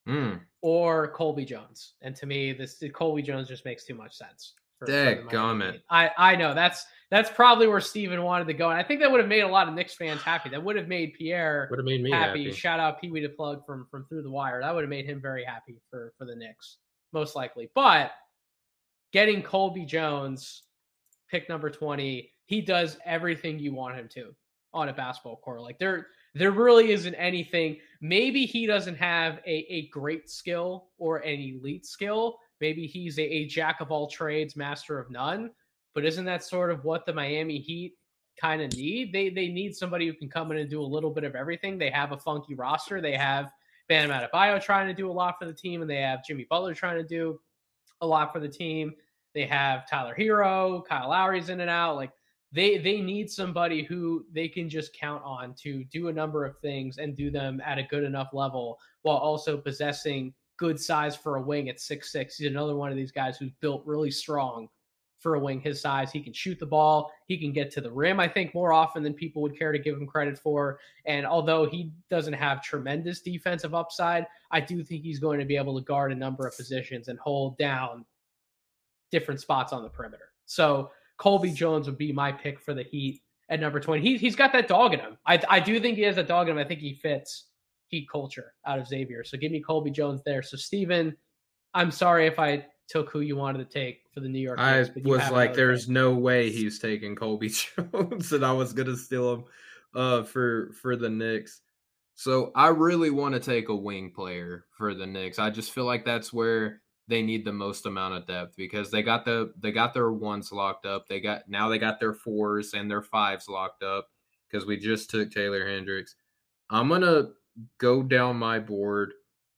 or Colby Jones. And to me, Colby Jones just makes too much sense. Dadgummit. I know that's probably where Steven wanted to go. And I think that would have made a lot of Knicks fans happy. That would have made Pierre made me happy. Shout out Pee Wee the Plug from Through the Wire. That would have made him very happy for the Knicks, most likely. But getting Colby Jones, pick number 20, he does everything you want him to on a basketball court. Like there really isn't anything. Maybe he doesn't have a great skill or an elite skill. Maybe he's a jack of all trades, master of none. But isn't that sort of what the Miami Heat kind of need? They need somebody who can come in and do a little bit of everything. They have a funky roster. They have Bam Adebayo trying to do a lot for the team, and they have Jimmy Butler trying to do a lot for the team. They have Tyler Hero, Kyle Lowry's in and out. Like they need somebody who they can just count on to do a number of things and do them at a good enough level while also possessing good size for a wing at 6'6". He's another one of these guys who's built really strong for a wing his size. He can shoot the ball. He can get to the rim, I think, more often than people would care to give him credit for. And although he doesn't have tremendous defensive upside, I do think he's going to be able to guard a number of positions and hold down different spots on the perimeter. So Colby Jones would be my pick for the Heat at number 20. He's got that dog in him. I do think he has that dog in him. I think he fits Heat culture out of Xavier. So give me Colby Jones there. So Steven, I'm sorry if I took who you wanted to take for the New York Knicks. I was like, there's no way he's taking Colby Jones, and I was gonna steal him for the Knicks. So I really want to take a wing player for the Knicks. I just feel like that's where they need the most amount of depth because they got their ones locked up. They got their fours and their fives locked up because we just took Taylor Hendricks. I'm gonna go down my board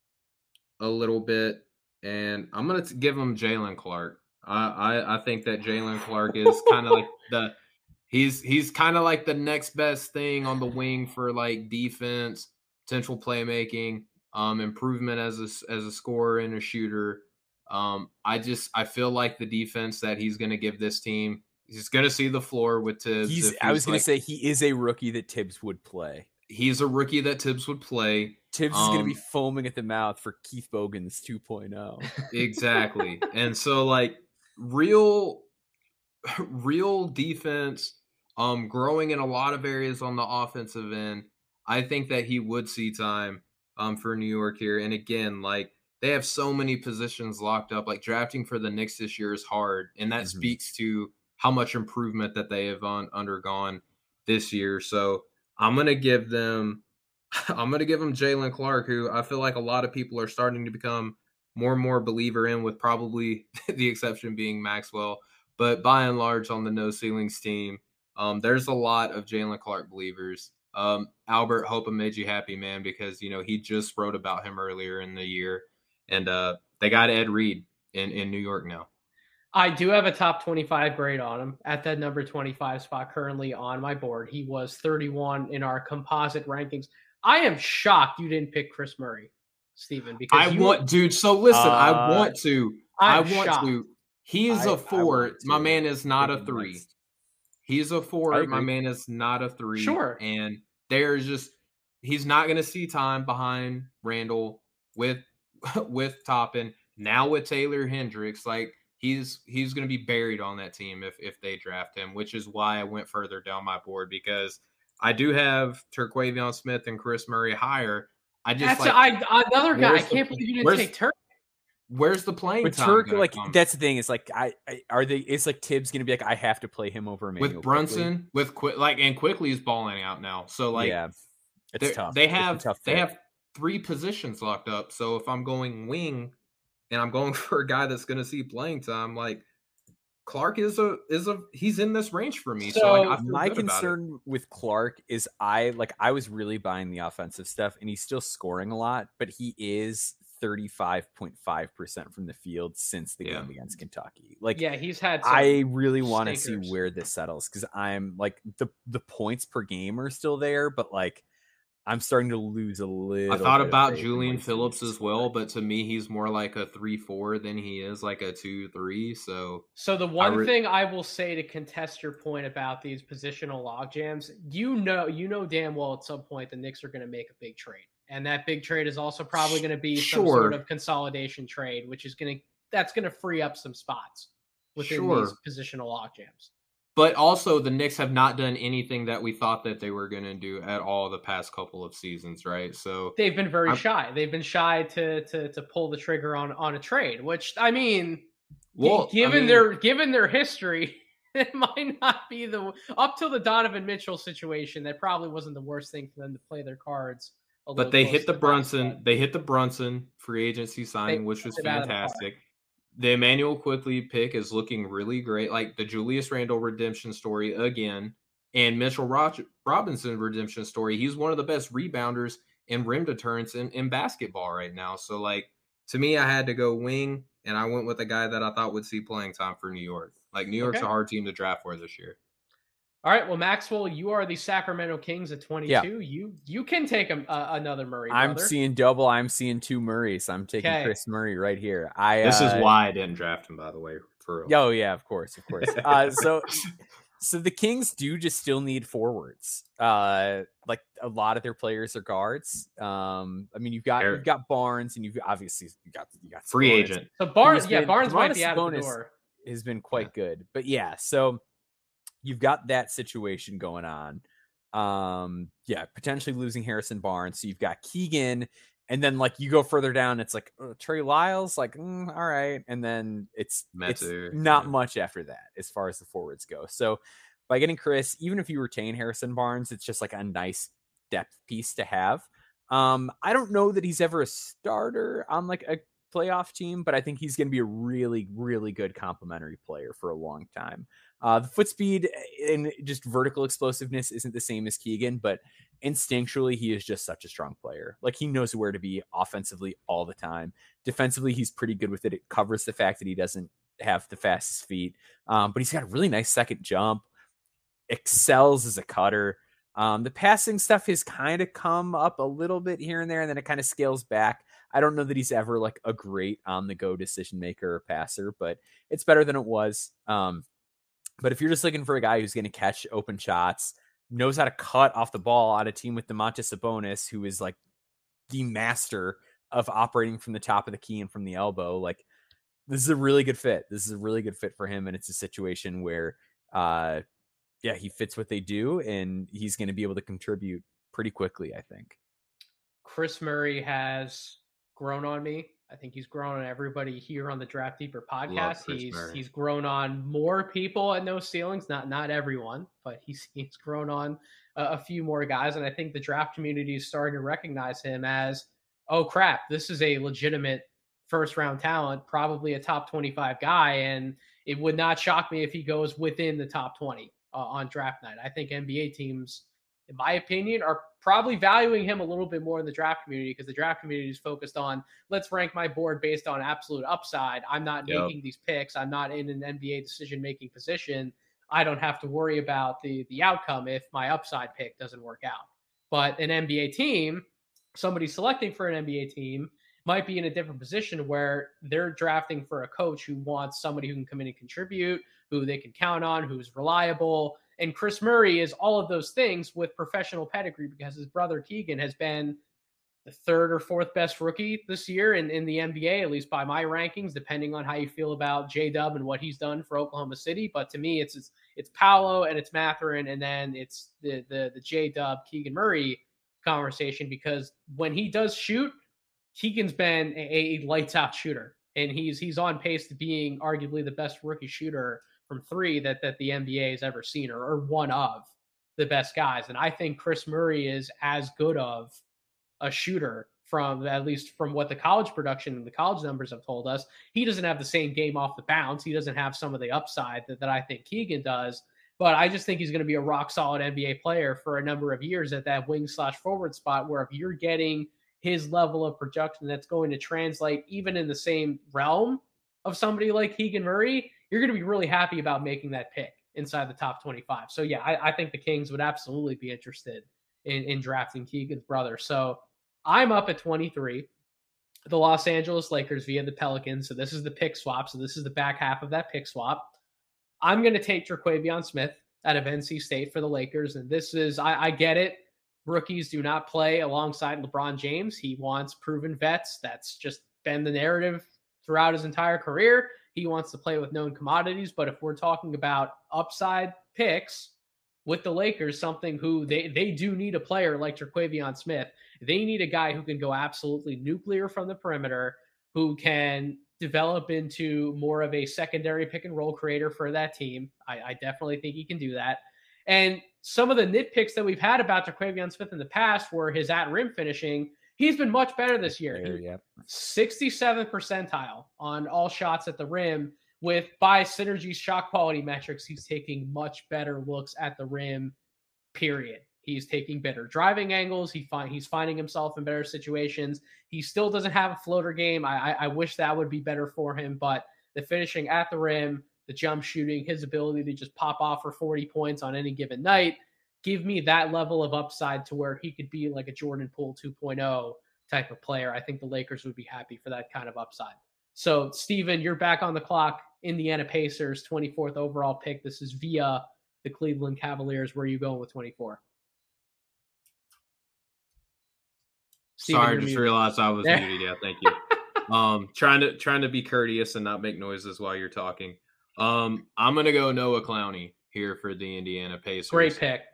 a little bit, and I'm gonna give him Jalen Clark. I think that Jalen Clark is kind of like he's kind of like the next best thing on the wing for like defense, potential playmaking, improvement as a scorer and a shooter. I feel like the defense that he's going to give this team, he's going to see the floor with Tibbs. I was going to say he is a rookie that Tibbs would play. He's a rookie that Tibbs would play. Tibbs is going to be foaming at the mouth for Keith Bogan's 2.0. Exactly. And so like real defense, growing in a lot of areas on the offensive end. I think that he would see time for New York here. And again, like they have so many positions locked up. Like drafting for the Knicks this year is hard. And that speaks to how much improvement that they have undergone this year. So I'm going to give them Jalen Clark, who I feel like a lot of people are starting to become more and more believer in, with probably the exception being Maxwell. But by and large on the No Ceilings team, there's a lot of Jalen Clark believers. Albert, hope it made you happy, man, because, he just wrote about him earlier in the year. And they got Ed Reed in New York now. I do have a top 25 grade on him at that number 25 spot currently on my board. He was 31 in our composite rankings. I am shocked you didn't pick Chris Murray, Steven, because dude. So listen, I want to. Shocked. He is a 4. My man is not a 3. He's a 4. My man is not a 3. Sure. And he's not going to see time behind Randall with Toppin. Now with Taylor Hendricks, like he's going to be buried on that team if they draft him, which is why I went further down my board, because I do have Terquavion Smith and Chris Murray higher. Another guy. I can't believe you didn't take Turk. Where's the playing time? Turk, like that's the thing. It's like it's like Tibbs going to be like, I have to play him over Emmanuel with Brunson and Quickly is balling out now. So like, yeah, it's tough. They have 3 positions locked up. So if I'm going wing and I'm going for a guy that's going to see playing time, like Clark is he's in this range for me. So, So, like, I feel My good about it. concern with Clark is I was really buying the offensive stuff, and he's still scoring a lot, but he is 35.5% from the field since the game against Kentucky. Like, yeah, he's had some I really want to see stinkers. where this settles, because I'm like the points per game are still there, but like I'm starting to lose a little. I thought bit of about faith in Julian what he Phillips can as well, score. but to me, he's more like a 3-4 than he is like a 2-3. So So the one thing I will say to contest your point about these positional logjams, you know damn well at some point the Knicks are going to make a big trade, and that big trade is also probably going to be some sort of consolidation trade, which is that's going to free up some spots within these positional logjams. But also, the Knicks have not done anything that we thought that they were going to do at all the past couple of seasons, right? So they've been very shy. They've been shy to pull the trigger on a trade, which I mean, given their history, it might not be up till the Donovan Mitchell situation. That probably wasn't the worst thing for them to play their cards. But they hit the Brunson. They hit the Brunson free agency signing, which was fantastic. The Emmanuel Quickley pick is looking really great. Like the Julius Randle redemption story again, and Mitchell Robinson redemption story. He's one of the best rebounders and rim deterrents in basketball right now. So, like, to me, I had to go wing, and I went with a guy that I thought would see playing time for New York. Like, New York's a hard team to draft for this year. All right, well, Maxwell, you are the Sacramento Kings at 22. Yeah. You can take another Murray, brother. I'm seeing double. I'm seeing two Murrays. I'm taking Chris Murray right here. This is why I didn't draft him, by the way. For real. Oh, yeah, of course. So the Kings do just still need forwards. Like a lot of their players are guards. I mean, you've got Barnes, and you've got free agent. So Barnes might be out of the door. Has been quite good, but yeah. So you've got that situation going on. Potentially losing Harrison Barnes. So you've got Keegan, and then like you go further down, it's like Trey Lyles, like all right, and then it's not much after that as far as the forwards go. So by getting Chris, even if you retain Harrison Barnes, it's just like a nice depth piece to have. I don't know that he's ever a starter on like a playoff team, but I think he's going to be a really, really good complementary player for a long time. The foot speed and just vertical explosiveness isn't the same as Keegan, but instinctually, he is just such a strong player. Like, he knows where to be offensively all the time. Defensively, he's pretty good with it. It covers the fact that he doesn't have the fastest feet, but he's got a really nice second jump, excels as a cutter. The passing stuff has kind of come up a little bit here and there, and then it kind of scales back. I don't know that he's ever like a great on-the-go decision maker or passer, but it's better than it was. But if you're just looking for a guy who's going to catch open shots, knows how to cut off the ball on a team with Domantas Sabonis, who is like the master of operating from the top of the key and from the elbow, like this is a really good fit. This is a really good fit for him, and it's a situation where, he fits what they do, and he's going to be able to contribute pretty quickly, I think. Chris Murray has grown on me. I think he's grown on everybody here on the Draft Deeper podcast. He's grown on more people at No Ceilings, not everyone, but he's grown on a few more guys. And I think the draft community is starting to recognize him as, oh crap, this is a legitimate first round talent, probably a top 25 guy. And it would not shock me if he goes within the top 20 on draft night. I think NBA teams, in my opinion, are probably valuing him a little bit more in the draft community, because the draft community is focused on, let's rank my board based on absolute upside. I'm not making these picks. I'm not in an NBA decision-making position. I don't have to worry about the outcome if my upside pick doesn't work out. But an NBA team, somebody selecting for an NBA team, might be in a different position where they're drafting for a coach who wants somebody who can come in and contribute, who they can count on, who's reliable. And Chris Murray is all of those things with professional pedigree, because his brother Keegan has been the third or fourth best rookie this year in the NBA, at least by my rankings, depending on how you feel about J-Dub and what he's done for Oklahoma City. But to me, it's Paolo and it's Mathurin, and then it's the J-Dub Keegan Murray conversation, because when he does shoot, Keegan's been a lights out shooter, and he's on pace to being arguably the best rookie shooter from three that the NBA has ever seen, or one of the best guys. And I think Chris Murray is as good of a shooter from at least from what the college production and the college numbers have told us. He doesn't have the same game off the bounce. He doesn't have some of the upside that I think Keegan does. But I just think he's going to be a rock solid NBA player for a number of years at that wing/forward spot, where if you're getting his level of production that's going to translate even in the same realm of somebody like Keegan Murray, you're going to be really happy about making that pick inside the top 25. So yeah, I think the Kings would absolutely be interested in drafting Keegan's brother. So I'm up at 23. The Los Angeles Lakers via the Pelicans. So this is the pick swap. So this is the back half of that pick swap. I'm going to take Terquavion Smith out of NC State for the Lakers. And this is, I get it. Rookies do not play alongside LeBron James. He wants proven vets. That's just been the narrative throughout his entire career. He wants to play with known commodities. But if we're talking about upside picks with the Lakers, something who they do need a player like Terquavion Smith. They need a guy who can go absolutely nuclear from the perimeter, who can develop into more of a secondary pick and roll creator for that team. I definitely think he can do that. And some of the nitpicks that we've had about Terquavion Smith in the past were his at rim finishing. He's been much better this year. 67th percentile on all shots at the rim. With by Synergy's shot quality metrics, he's taking much better looks at the rim, period. He's taking better driving angles. He's finding himself in better situations. He still doesn't have a floater game. I wish that would be better for him, but the finishing at the rim, the jump shooting, his ability to just pop off for 40 points on any given night, give me that level of upside to where he could be like a Jordan Poole 2.0 type of player. I think the Lakers would be happy for that kind of upside. So, Steven, you're back on the clock. Indiana Pacers, 24th overall pick. This is via the Cleveland Cavaliers. Where are you going with 24? Steven, sorry, I just realized I was muted. Yeah, thank you. Trying to be courteous and not make noises while you're talking. I'm gonna go Noah Clowney here for the Indiana Pacers. Great pick.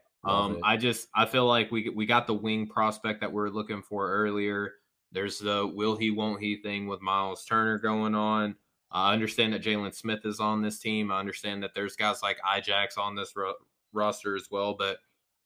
I feel like we got the wing prospect that we're looking for earlier. There's the will he, won't he thing with Miles Turner going on. I understand that Jalen Smith is on this team. I understand that there's guys like Ijax on this roster as well. But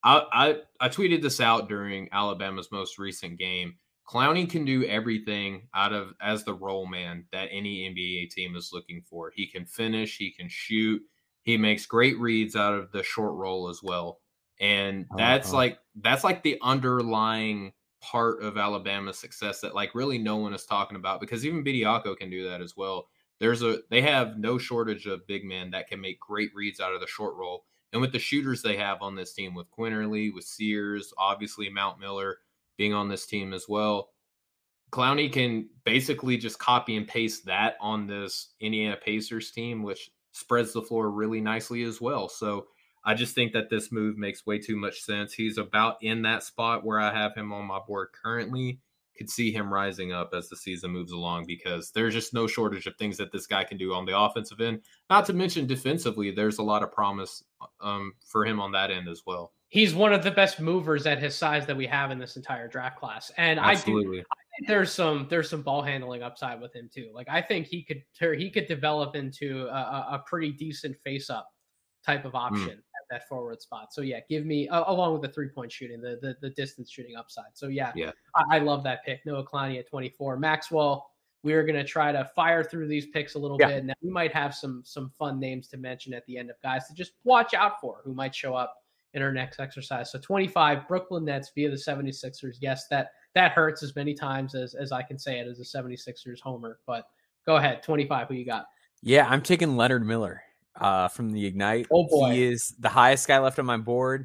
I tweeted this out during Alabama's most recent game. Clowney can do everything as the roll man that any NBA team is looking for. He can finish. He can shoot. He makes great reads out of the short roll as well. And that's like the underlying part of Alabama's success that like really no one is talking about, because even Bediako can do that as well. They have no shortage of big men that can make great reads out of the short roll. And with the shooters they have on this team with Quinterly, with Sears, obviously Mount Miller being on this team as well, Clowney can basically just copy and paste that on this Indiana Pacers team, which spreads the floor really nicely as well. So I just think that this move makes way too much sense. He's about in that spot where I have him on my board currently. Could see him rising up as the season moves along, because there's just no shortage of things that this guy can do on the offensive end. Not to mention defensively, there's a lot of promise for him on that end as well. He's one of the best movers at his size that we have in this entire draft class. And absolutely. I think there's some ball handling upside with him too. Like I think he could develop into a pretty decent face up type of option at that forward spot. So yeah, give me along with the 3-point shooting, the distance shooting upside. So yeah. I love that pick. Noah Clowney at 24. Maxwell, we're going to try to fire through these picks a little bit. Now we might have some fun names to mention at the end of guys to just watch out for who might show up in our next exercise. So 25, Brooklyn Nets via the 76ers. Yes, that hurts as many times as I can say it as a 76ers homer, but go ahead. 25, who you got? Yeah, I'm taking Leonard Miller from the Ignite. Oh boy. He is the highest guy left on my board.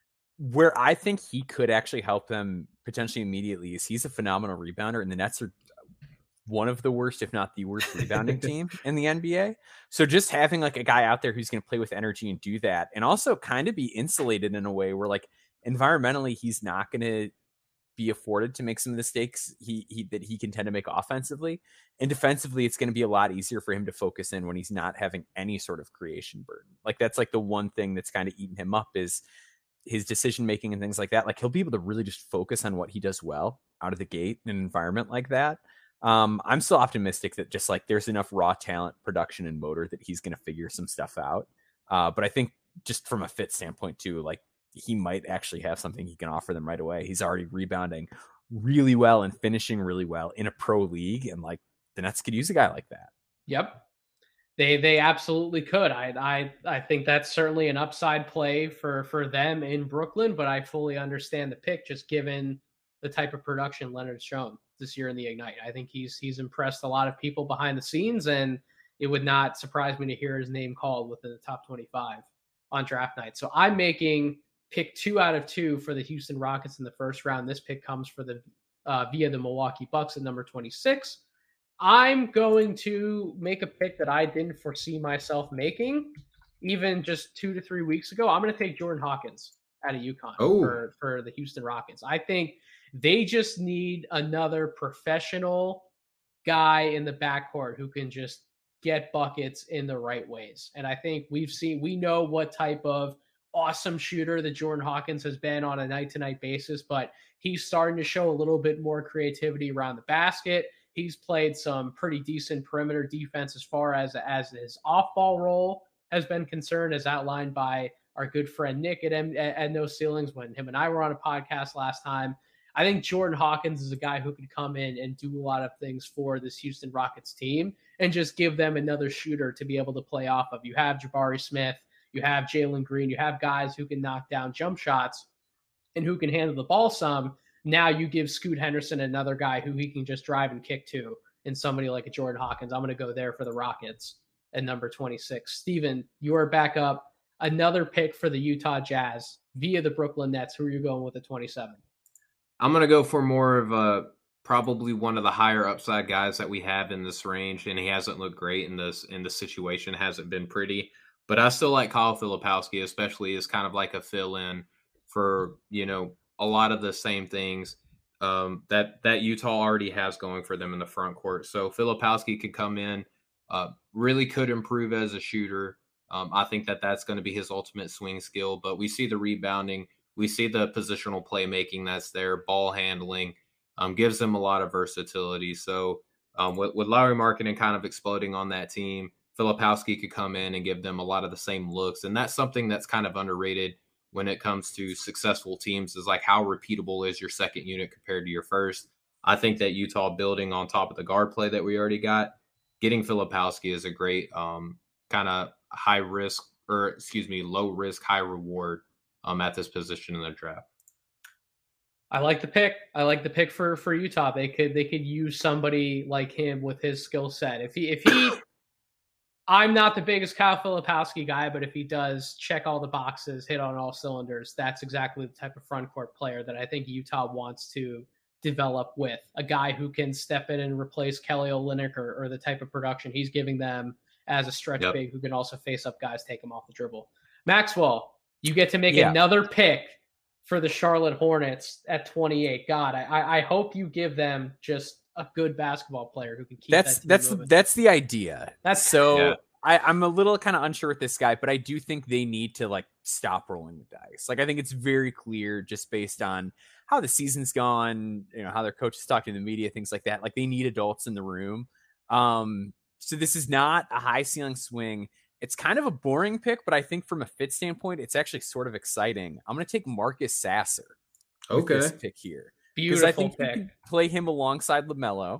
Where I think he could actually help them potentially immediately is he's a phenomenal rebounder, and the Nets are one of the worst, if not the worst, rebounding team in the NBA. So just having like a guy out there who's going to play with energy and do that, and also kind of be insulated in a way where like environmentally he's not going to be afforded to make some of the mistakes that he can tend to make offensively, and defensively it's going to be a lot easier for him to focus in when he's not having any sort of creation burden. Like that's like the one thing that's kind of eating him up is his decision making and things like that. Like he'll be able to really just focus on what he does well out of the gate in an environment like that. I'm still optimistic that just like there's enough raw talent, production, and motor that he's going to figure some stuff out. But I think just from a fit standpoint too, like he might actually have something he can offer them right away. He's already rebounding really well and finishing really well in a pro league, and like the Nets could use a guy like that. Yep. They absolutely could. I think that's certainly an upside play for them in Brooklyn, but I fully understand the pick just given the type of production Leonard's shown this year in the Ignite. I think he's impressed a lot of people behind the scenes, and it would not surprise me to hear his name called within the top 25 on draft night. So I'm making pick 2 out of 2 for the Houston Rockets in the first round. This pick comes for the via the Milwaukee Bucks at number 26. I'm going to make a pick that I didn't foresee myself making, even just 2 to 3 weeks ago. I'm going to take Jordan Hawkins out of UConn for the Houston Rockets. I think they just need another professional guy in the backcourt who can just get buckets in the right ways. And I think we know what type of awesome shooter that Jordan Hawkins has been on a night-to-night basis, but he's starting to show a little bit more creativity around the basket. He's played some pretty decent perimeter defense as far as his off-ball role has been concerned, as outlined by our good friend Nick at No Ceilings when him and I were on a podcast last time. I think Jordan Hawkins is a guy who can come in and do a lot of things for this Houston Rockets team and just give them another shooter to be able to play off of. You have Jabari Smith, you have Jalen Green, you have guys who can knock down jump shots and who can handle the ball some. Now you give Scoot Henderson another guy who he can just drive and kick to, and somebody like a Jordan Hawkins. I'm going to go there for the Rockets at number 26. Steven, you are back up. Another pick for the Utah Jazz via the Brooklyn Nets. Who are you going with at 27? I'm going to go for more of probably one of the higher upside guys that we have in this range, and he hasn't looked great in this situation. Hasn't been pretty, but I still like Kyle Filipowski, especially as kind of like a fill-in for, a lot of the same things that Utah already has going for them in the front court. So Filipowski could come in, really could improve as a shooter. I think that's going to be his ultimate swing skill, but we see the rebounding. We see the positional playmaking that's there, ball handling, gives them a lot of versatility. So with Lauri Markkanen kind of exploding on that team, Filipowski could come in and give them a lot of the same looks. And that's something that's kind of underrated when it comes to successful teams, is like how repeatable is your second unit compared to your first. I think that Utah, building on top of the guard play that we already got, getting Filipowski is a great kind of low risk, high reward at this position in the draft. I like the pick. I like the pick for Utah. They could use somebody like him with his skill set. If he I'm not the biggest Kyle Filipowski guy, but if he does check all the boxes, hit on all cylinders, that's exactly the type of front court player that I think Utah wants to develop with. A guy who can step in and replace Kelly Olynyk or the type of production he's giving them as a stretch big who can also face up guys, take him off the dribble. Maxwell, you get to make another pick for the Charlotte Hornets at 28. God, I hope you give them just a good basketball player who can keep that's the idea. I'm a little kind of unsure with this guy, but I do think they need to like stop rolling the dice. Like I think it's very clear just based on how the season's gone, how their coach is talking to the media, things like that. Like they need adults in the room. So this is not a high ceiling swing. It's kind of a boring pick, but I think from a fit standpoint, it's actually sort of exciting. I'm going to take Marcus Sasser. Okay. With this pick here. Beautiful I think pick. you can play him alongside LaMelo.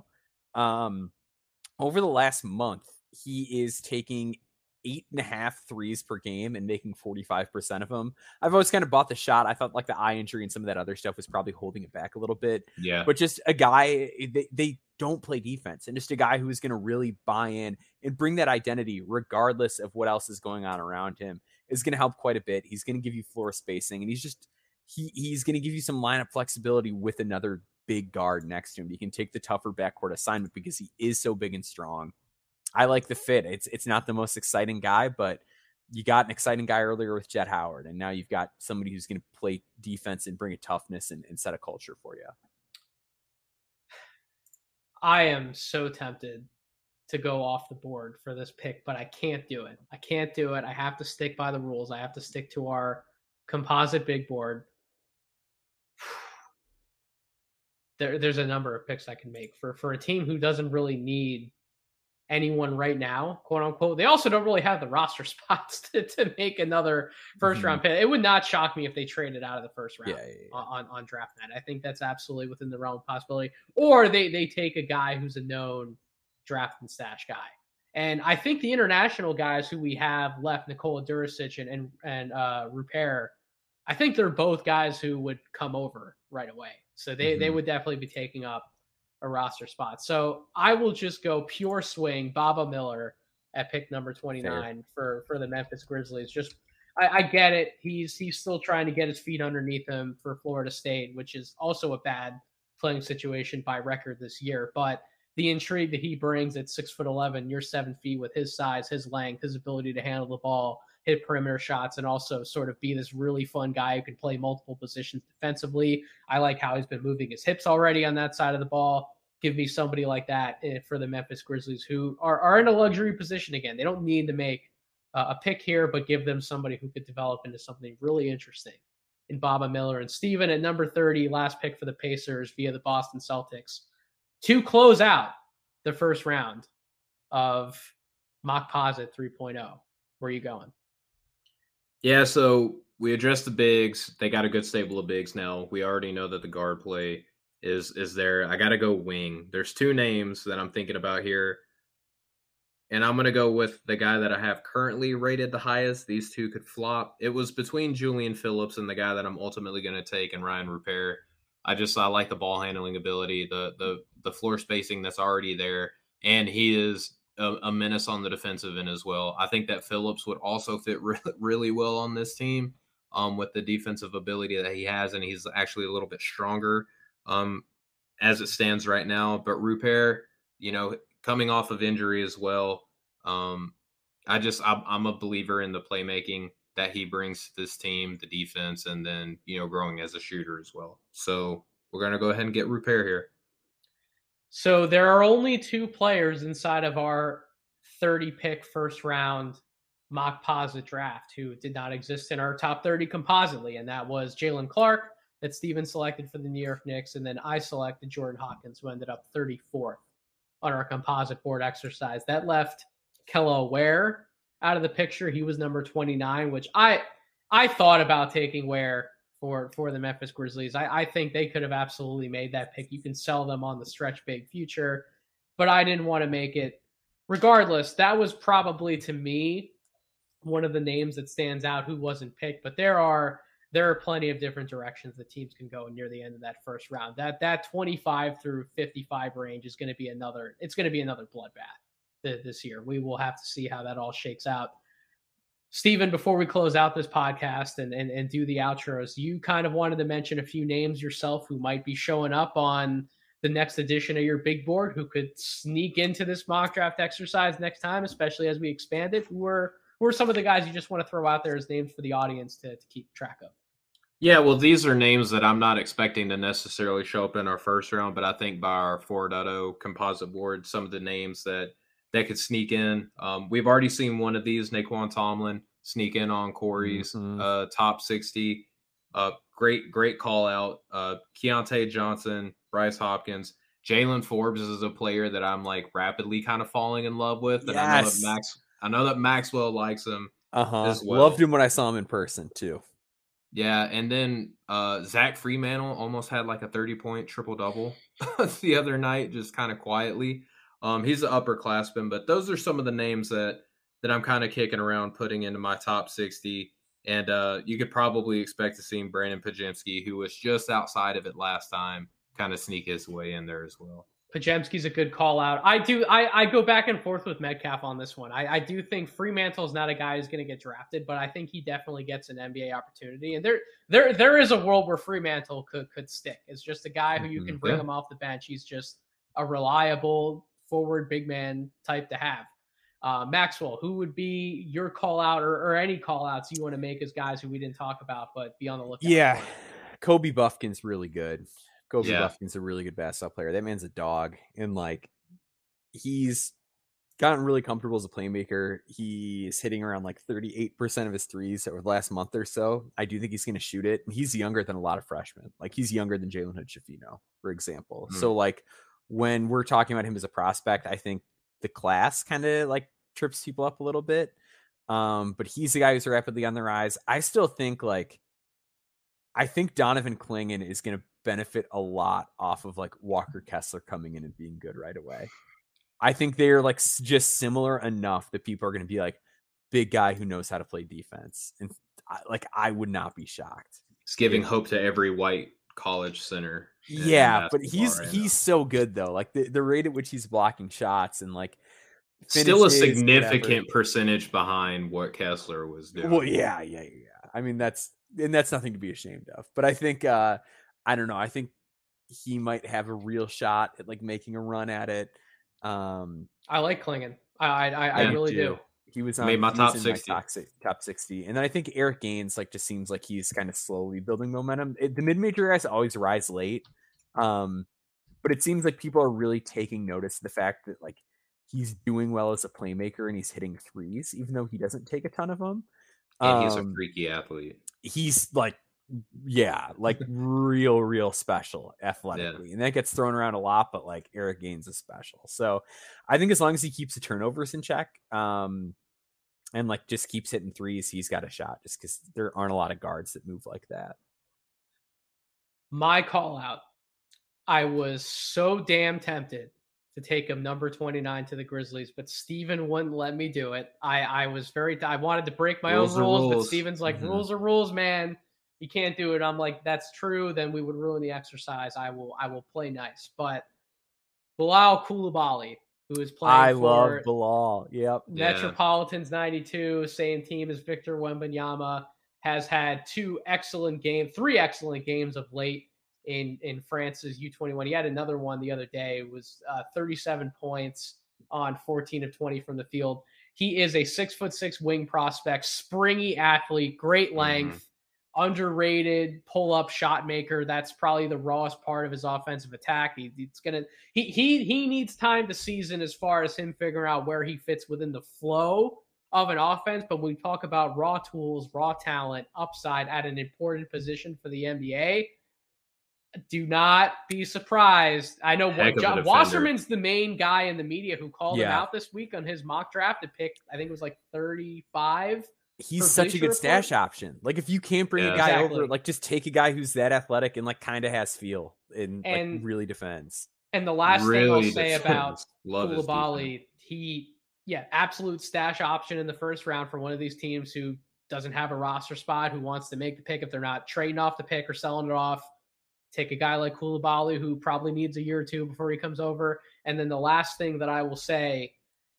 Over the last month, he is taking 8.5 threes per game and making 45% of them. I've always kind of bought the shot. I thought like the eye injury and some of that other stuff was probably holding it back a little bit. Yeah. But just a guy, they don't play defense, and just a guy who's going to really buy in and bring that identity regardless of what else is going on around him is going to help quite a bit. He's going to give you floor spacing, and he's going to give you some lineup flexibility with another big guard next to him. You can take the tougher backcourt assignment because he is so big and strong. I like the fit. It's not the most exciting guy, but you got an exciting guy earlier with Jet Howard, and now you've got somebody who's going to play defense and bring a toughness and set a culture for you. I am so tempted to go off the board for this pick, but I can't do it. I have to stick by the rules. I have to stick to our composite big board. There's a number of picks I can make for a team who doesn't really need anyone right now, quote unquote. They also don't really have the roster spots to make another first round pick. It would not shock me if they traded out of the first round on draft night. I think that's absolutely within the realm of possibility. Or they take a guy who's a known draft and stash guy. And I think the international guys who we have left, Nikola Duricic and Rupert, I think they're both guys who would come over right away. So they would definitely be taking up a roster spot. So I will just go pure swing Baba Miller at pick number 29 for the Memphis Grizzlies. Just I get it. He's still trying to get his feet underneath him for Florida State, which is also a bad playing situation by record this year. But the intrigue that he brings at 6'11", you're 7 feet with his size, his length, his ability to handle the ball, hit perimeter shots, and also sort of be this really fun guy who can play multiple positions defensively. I like how he's been moving his hips already on that side of the ball. Give me somebody like that for the Memphis Grizzlies who are in a luxury position again. They don't need to make a pick here, but give them somebody who could develop into something really interesting in Baba Miller. And Steven at number 30, last pick for the Pacers via the Boston Celtics to close out the first round of Mock Posit 3.0. Where are you going? Yeah, so we addressed the bigs. They got a good stable of bigs now. We already know that the guard play is there. I got to go wing. There's two names that I'm thinking about here, and I'm going to go with the guy that I have currently rated the highest. These two could flop. It was between Julian Phillips and the guy that I'm ultimately going to take, and Ryan Rupert. I like the ball handling ability, the floor spacing that's already there, and he is a menace on the defensive end as well. I think that Phillips would also fit really well on this team with the defensive ability that he has, and he's actually a little bit stronger as it stands right now. But Rupert, coming off of injury as well, I'm a believer in the playmaking that he brings to this team, the defense, and then, growing as a shooter as well. So we're going to go ahead and get Rupert here. So there are only two players inside of our 30-pick first round Mock Posit draft who did not exist in our top 30 compositely, and that was Jalen Clark, that Steven selected for the New York Knicks, and then I selected Jordan Hawkins, who ended up 34th on our composite board exercise. That left Kello Ware out of the picture. He was number 29, which I thought about taking Ware for the Memphis Grizzlies. I think they could have absolutely made that pick. You can sell them on the stretch big future, but I didn't want to make it. Regardless, that was probably, to me, one of the names that stands out who wasn't picked, but there are plenty of different directions that teams can go near the end of that first round. That 25 through 55 range is going to be another bloodbath this year. We will have to see how that all shakes out. Steven, before we close out this podcast and do the outros, you kind of wanted to mention a few names yourself who might be showing up on the next edition of your big board, who could sneak into this mock draft exercise next time, especially as we expand it. Who are some of the guys you just want to throw out there as names for the audience to keep track of? Yeah, well, these are names that I'm not expecting to necessarily show up in our first round, but I think by our 4.0 composite board, some of the names that could sneak in. We've already seen one of these, Naquan Tomlin, sneak in on Corey's top 60. Great call out. Keontae Johnson, Bryce Hopkins. Jalen Forbes is a player that I'm rapidly kind of falling in love with. And yes. I know that Maxwell likes him as well. Loved him when I saw him in person too. Yeah, and then Zach Freemantle almost had a 30-point triple-double the other night, just kind of quietly. He's an upperclassman, but those are some of the names that I'm kind of kicking around, putting into my top 60. And you could probably expect to see Brandon Podziemski, who was just outside of it last time, kind of sneak his way in there as well. Podziemski's a good call out. I go back and forth with Metcalf on this one. I do think Fremantle's not a guy who's going to get drafted, but I think he definitely gets an NBA opportunity. And there is a world where Fremantle could stick. It's just a guy who you can bring him off the bench. He's just a reliable forward big man type to have. Maxwell, who would be your call out or any call outs you want to make as guys who we didn't talk about, but be on the lookout? Yeah. Kobe Buffkin's really good. Buffkin's a really good basketball player. That man's a dog. And he's gotten really comfortable as a playmaker. He's hitting around 38% of his threes over the last month or so. I do think he's going to shoot it. And he's younger than a lot of freshmen. He's younger than Jalen Hood-Schifino, for example. So when we're talking about him as a prospect, I think the class kind of like trips people up a little bit. But he's the guy who's rapidly on the rise. I still think I think Donovan Clingan is going to benefit a lot off of like Walker Kessler coming in and being good right away. I think they're like just similar enough that people are going to be like, big guy who knows how to play defense. And I would not be shocked. It's giving hope to every white college center. Yeah, but he's so good though. Like the rate at which he's blocking shots and like still a significant percentage behind what Kessler was doing. Well, yeah. I mean, that's nothing to be ashamed of. But I think I don't know. I think he might have a real shot at like making a run at it. I like Clingan. I really do. He was made my top 60. Top 60. And then I think Eric Gaines like just seems like he's kind of slowly building momentum. The mid-major guys always rise late. But it seems like people are really taking notice of the fact that like he's doing well as a playmaker and he's hitting threes, even though he doesn't take a ton of them. And he's a freaky athlete. He's like, like real special athletically. Yeah. And that gets thrown around a lot, but like Eric Gaines is special. So I think as long as he keeps the turnovers in check, and like just keeps hitting threes, he's got a shot just because there aren't a lot of guards that move like that. My call out. I was so damn tempted to take him number 29 to the Grizzlies, but Steven wouldn't let me do it. I wanted to break my own rules, but Steven's like, rules are rules, man. You can't do it. I'm like, that's true. Then we would ruin the exercise. I will play nice. But Bilal Coulibaly, who is playing love Bilal. Yep. Metropolitans 92, same team as Victor Wembanyama, has had three excellent games of late in France's U21. He had another one the other day. It was 37 points on 14 of 20 from the field. He is a 6'6" wing prospect, springy athlete, great length, underrated pull-up shot maker. That's probably the rawest part of his offensive attack. He needs time to season as far as him figuring out where he fits within the flow of an offense. But when we talk about raw tools, raw talent, upside at an important position for the NBA, do not be surprised. I know Wasserman's the main guy in the media who called him out this week on his mock draft to pick, I think it was like 35. He's such a good stash option. Like if you can't bring a guy over, like just take a guy who's that athletic and like kind of has feel and like really defends. And the last thing I'll say about Coulibaly, absolute stash option in the first round for one of these teams who doesn't have a roster spot, who wants to make the pick if they're not trading off the pick or selling it off. Take a guy like Coulibaly who probably needs a year or two before he comes over. And then the last thing that I will say,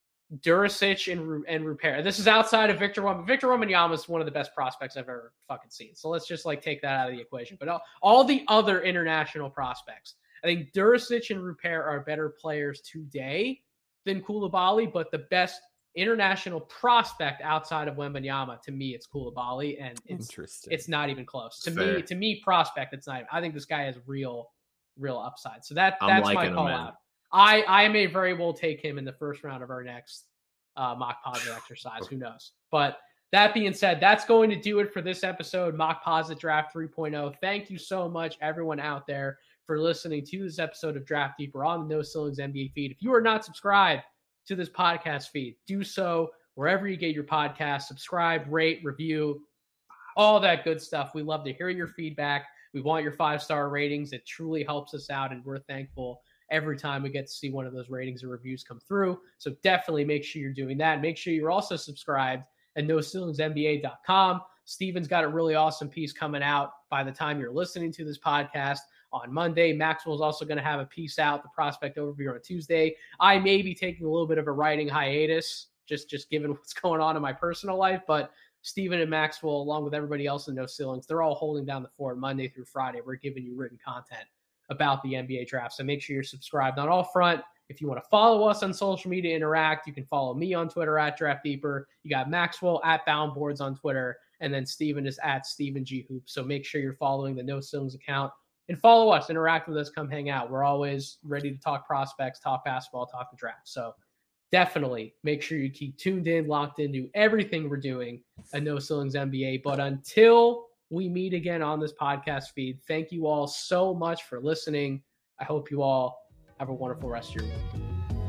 Duricic and Rupert. This is outside of Victor Wembanyama. Victor Wembanyama is one of the best prospects I've ever fucking seen. So let's just like take that out of the equation. But all the other international prospects, I think Duricic and Rupert are better players today than Coulibaly, but the best international prospect outside of Wembanyama, to me, it's Coulibaly, and it's not even close. To me, prospect, it's not. I think this guy has real upside. So that's my call out. I may very well take him in the first round of our next mock posit exercise. Who knows? But that being said, that's going to do it for this episode, Mock Posit Draft 3.0. Thank you so much, everyone out there, for listening to this episode of Draft Deeper on the No Ceilings NBA feed. If you are not subscribed to this podcast feed, do so wherever you get your podcast. Subscribe, rate, review, all that good stuff. We love to hear your feedback. We want your 5-star ratings. It truly helps us out, and we're thankful every time we get to see one of those ratings or reviews come through. So definitely make sure you're doing that. Make sure you're also subscribed at NoCeilingsNBA.com. Steven's got a really awesome piece coming out by the time you're listening to this podcast on Monday. Maxwell's also going to have a piece out, the prospect overview, on Tuesday. I may be taking a little bit of a writing hiatus, just given what's going on in my personal life, but Steven and Maxwell, along with everybody else in No Ceilings, they're all holding down the fort Monday through Friday. We're giving you written content about the NBA draft. So make sure you're subscribed on all front. If you want to follow us on social media, interact, you can follow me on Twitter at Draft Deeper. You got Maxwell at Boundboards on Twitter, and then Steven is at Steven G Hoop. So make sure you're following the No Ceilings account and follow us, interact with us, come hang out. We're always ready to talk prospects, talk basketball, talk the draft. So definitely make sure you keep tuned in, locked into everything we're doing at No Ceilings NBA. But until we meet again on this podcast feed, thank you all so much for listening. I hope you all have a wonderful rest of your week.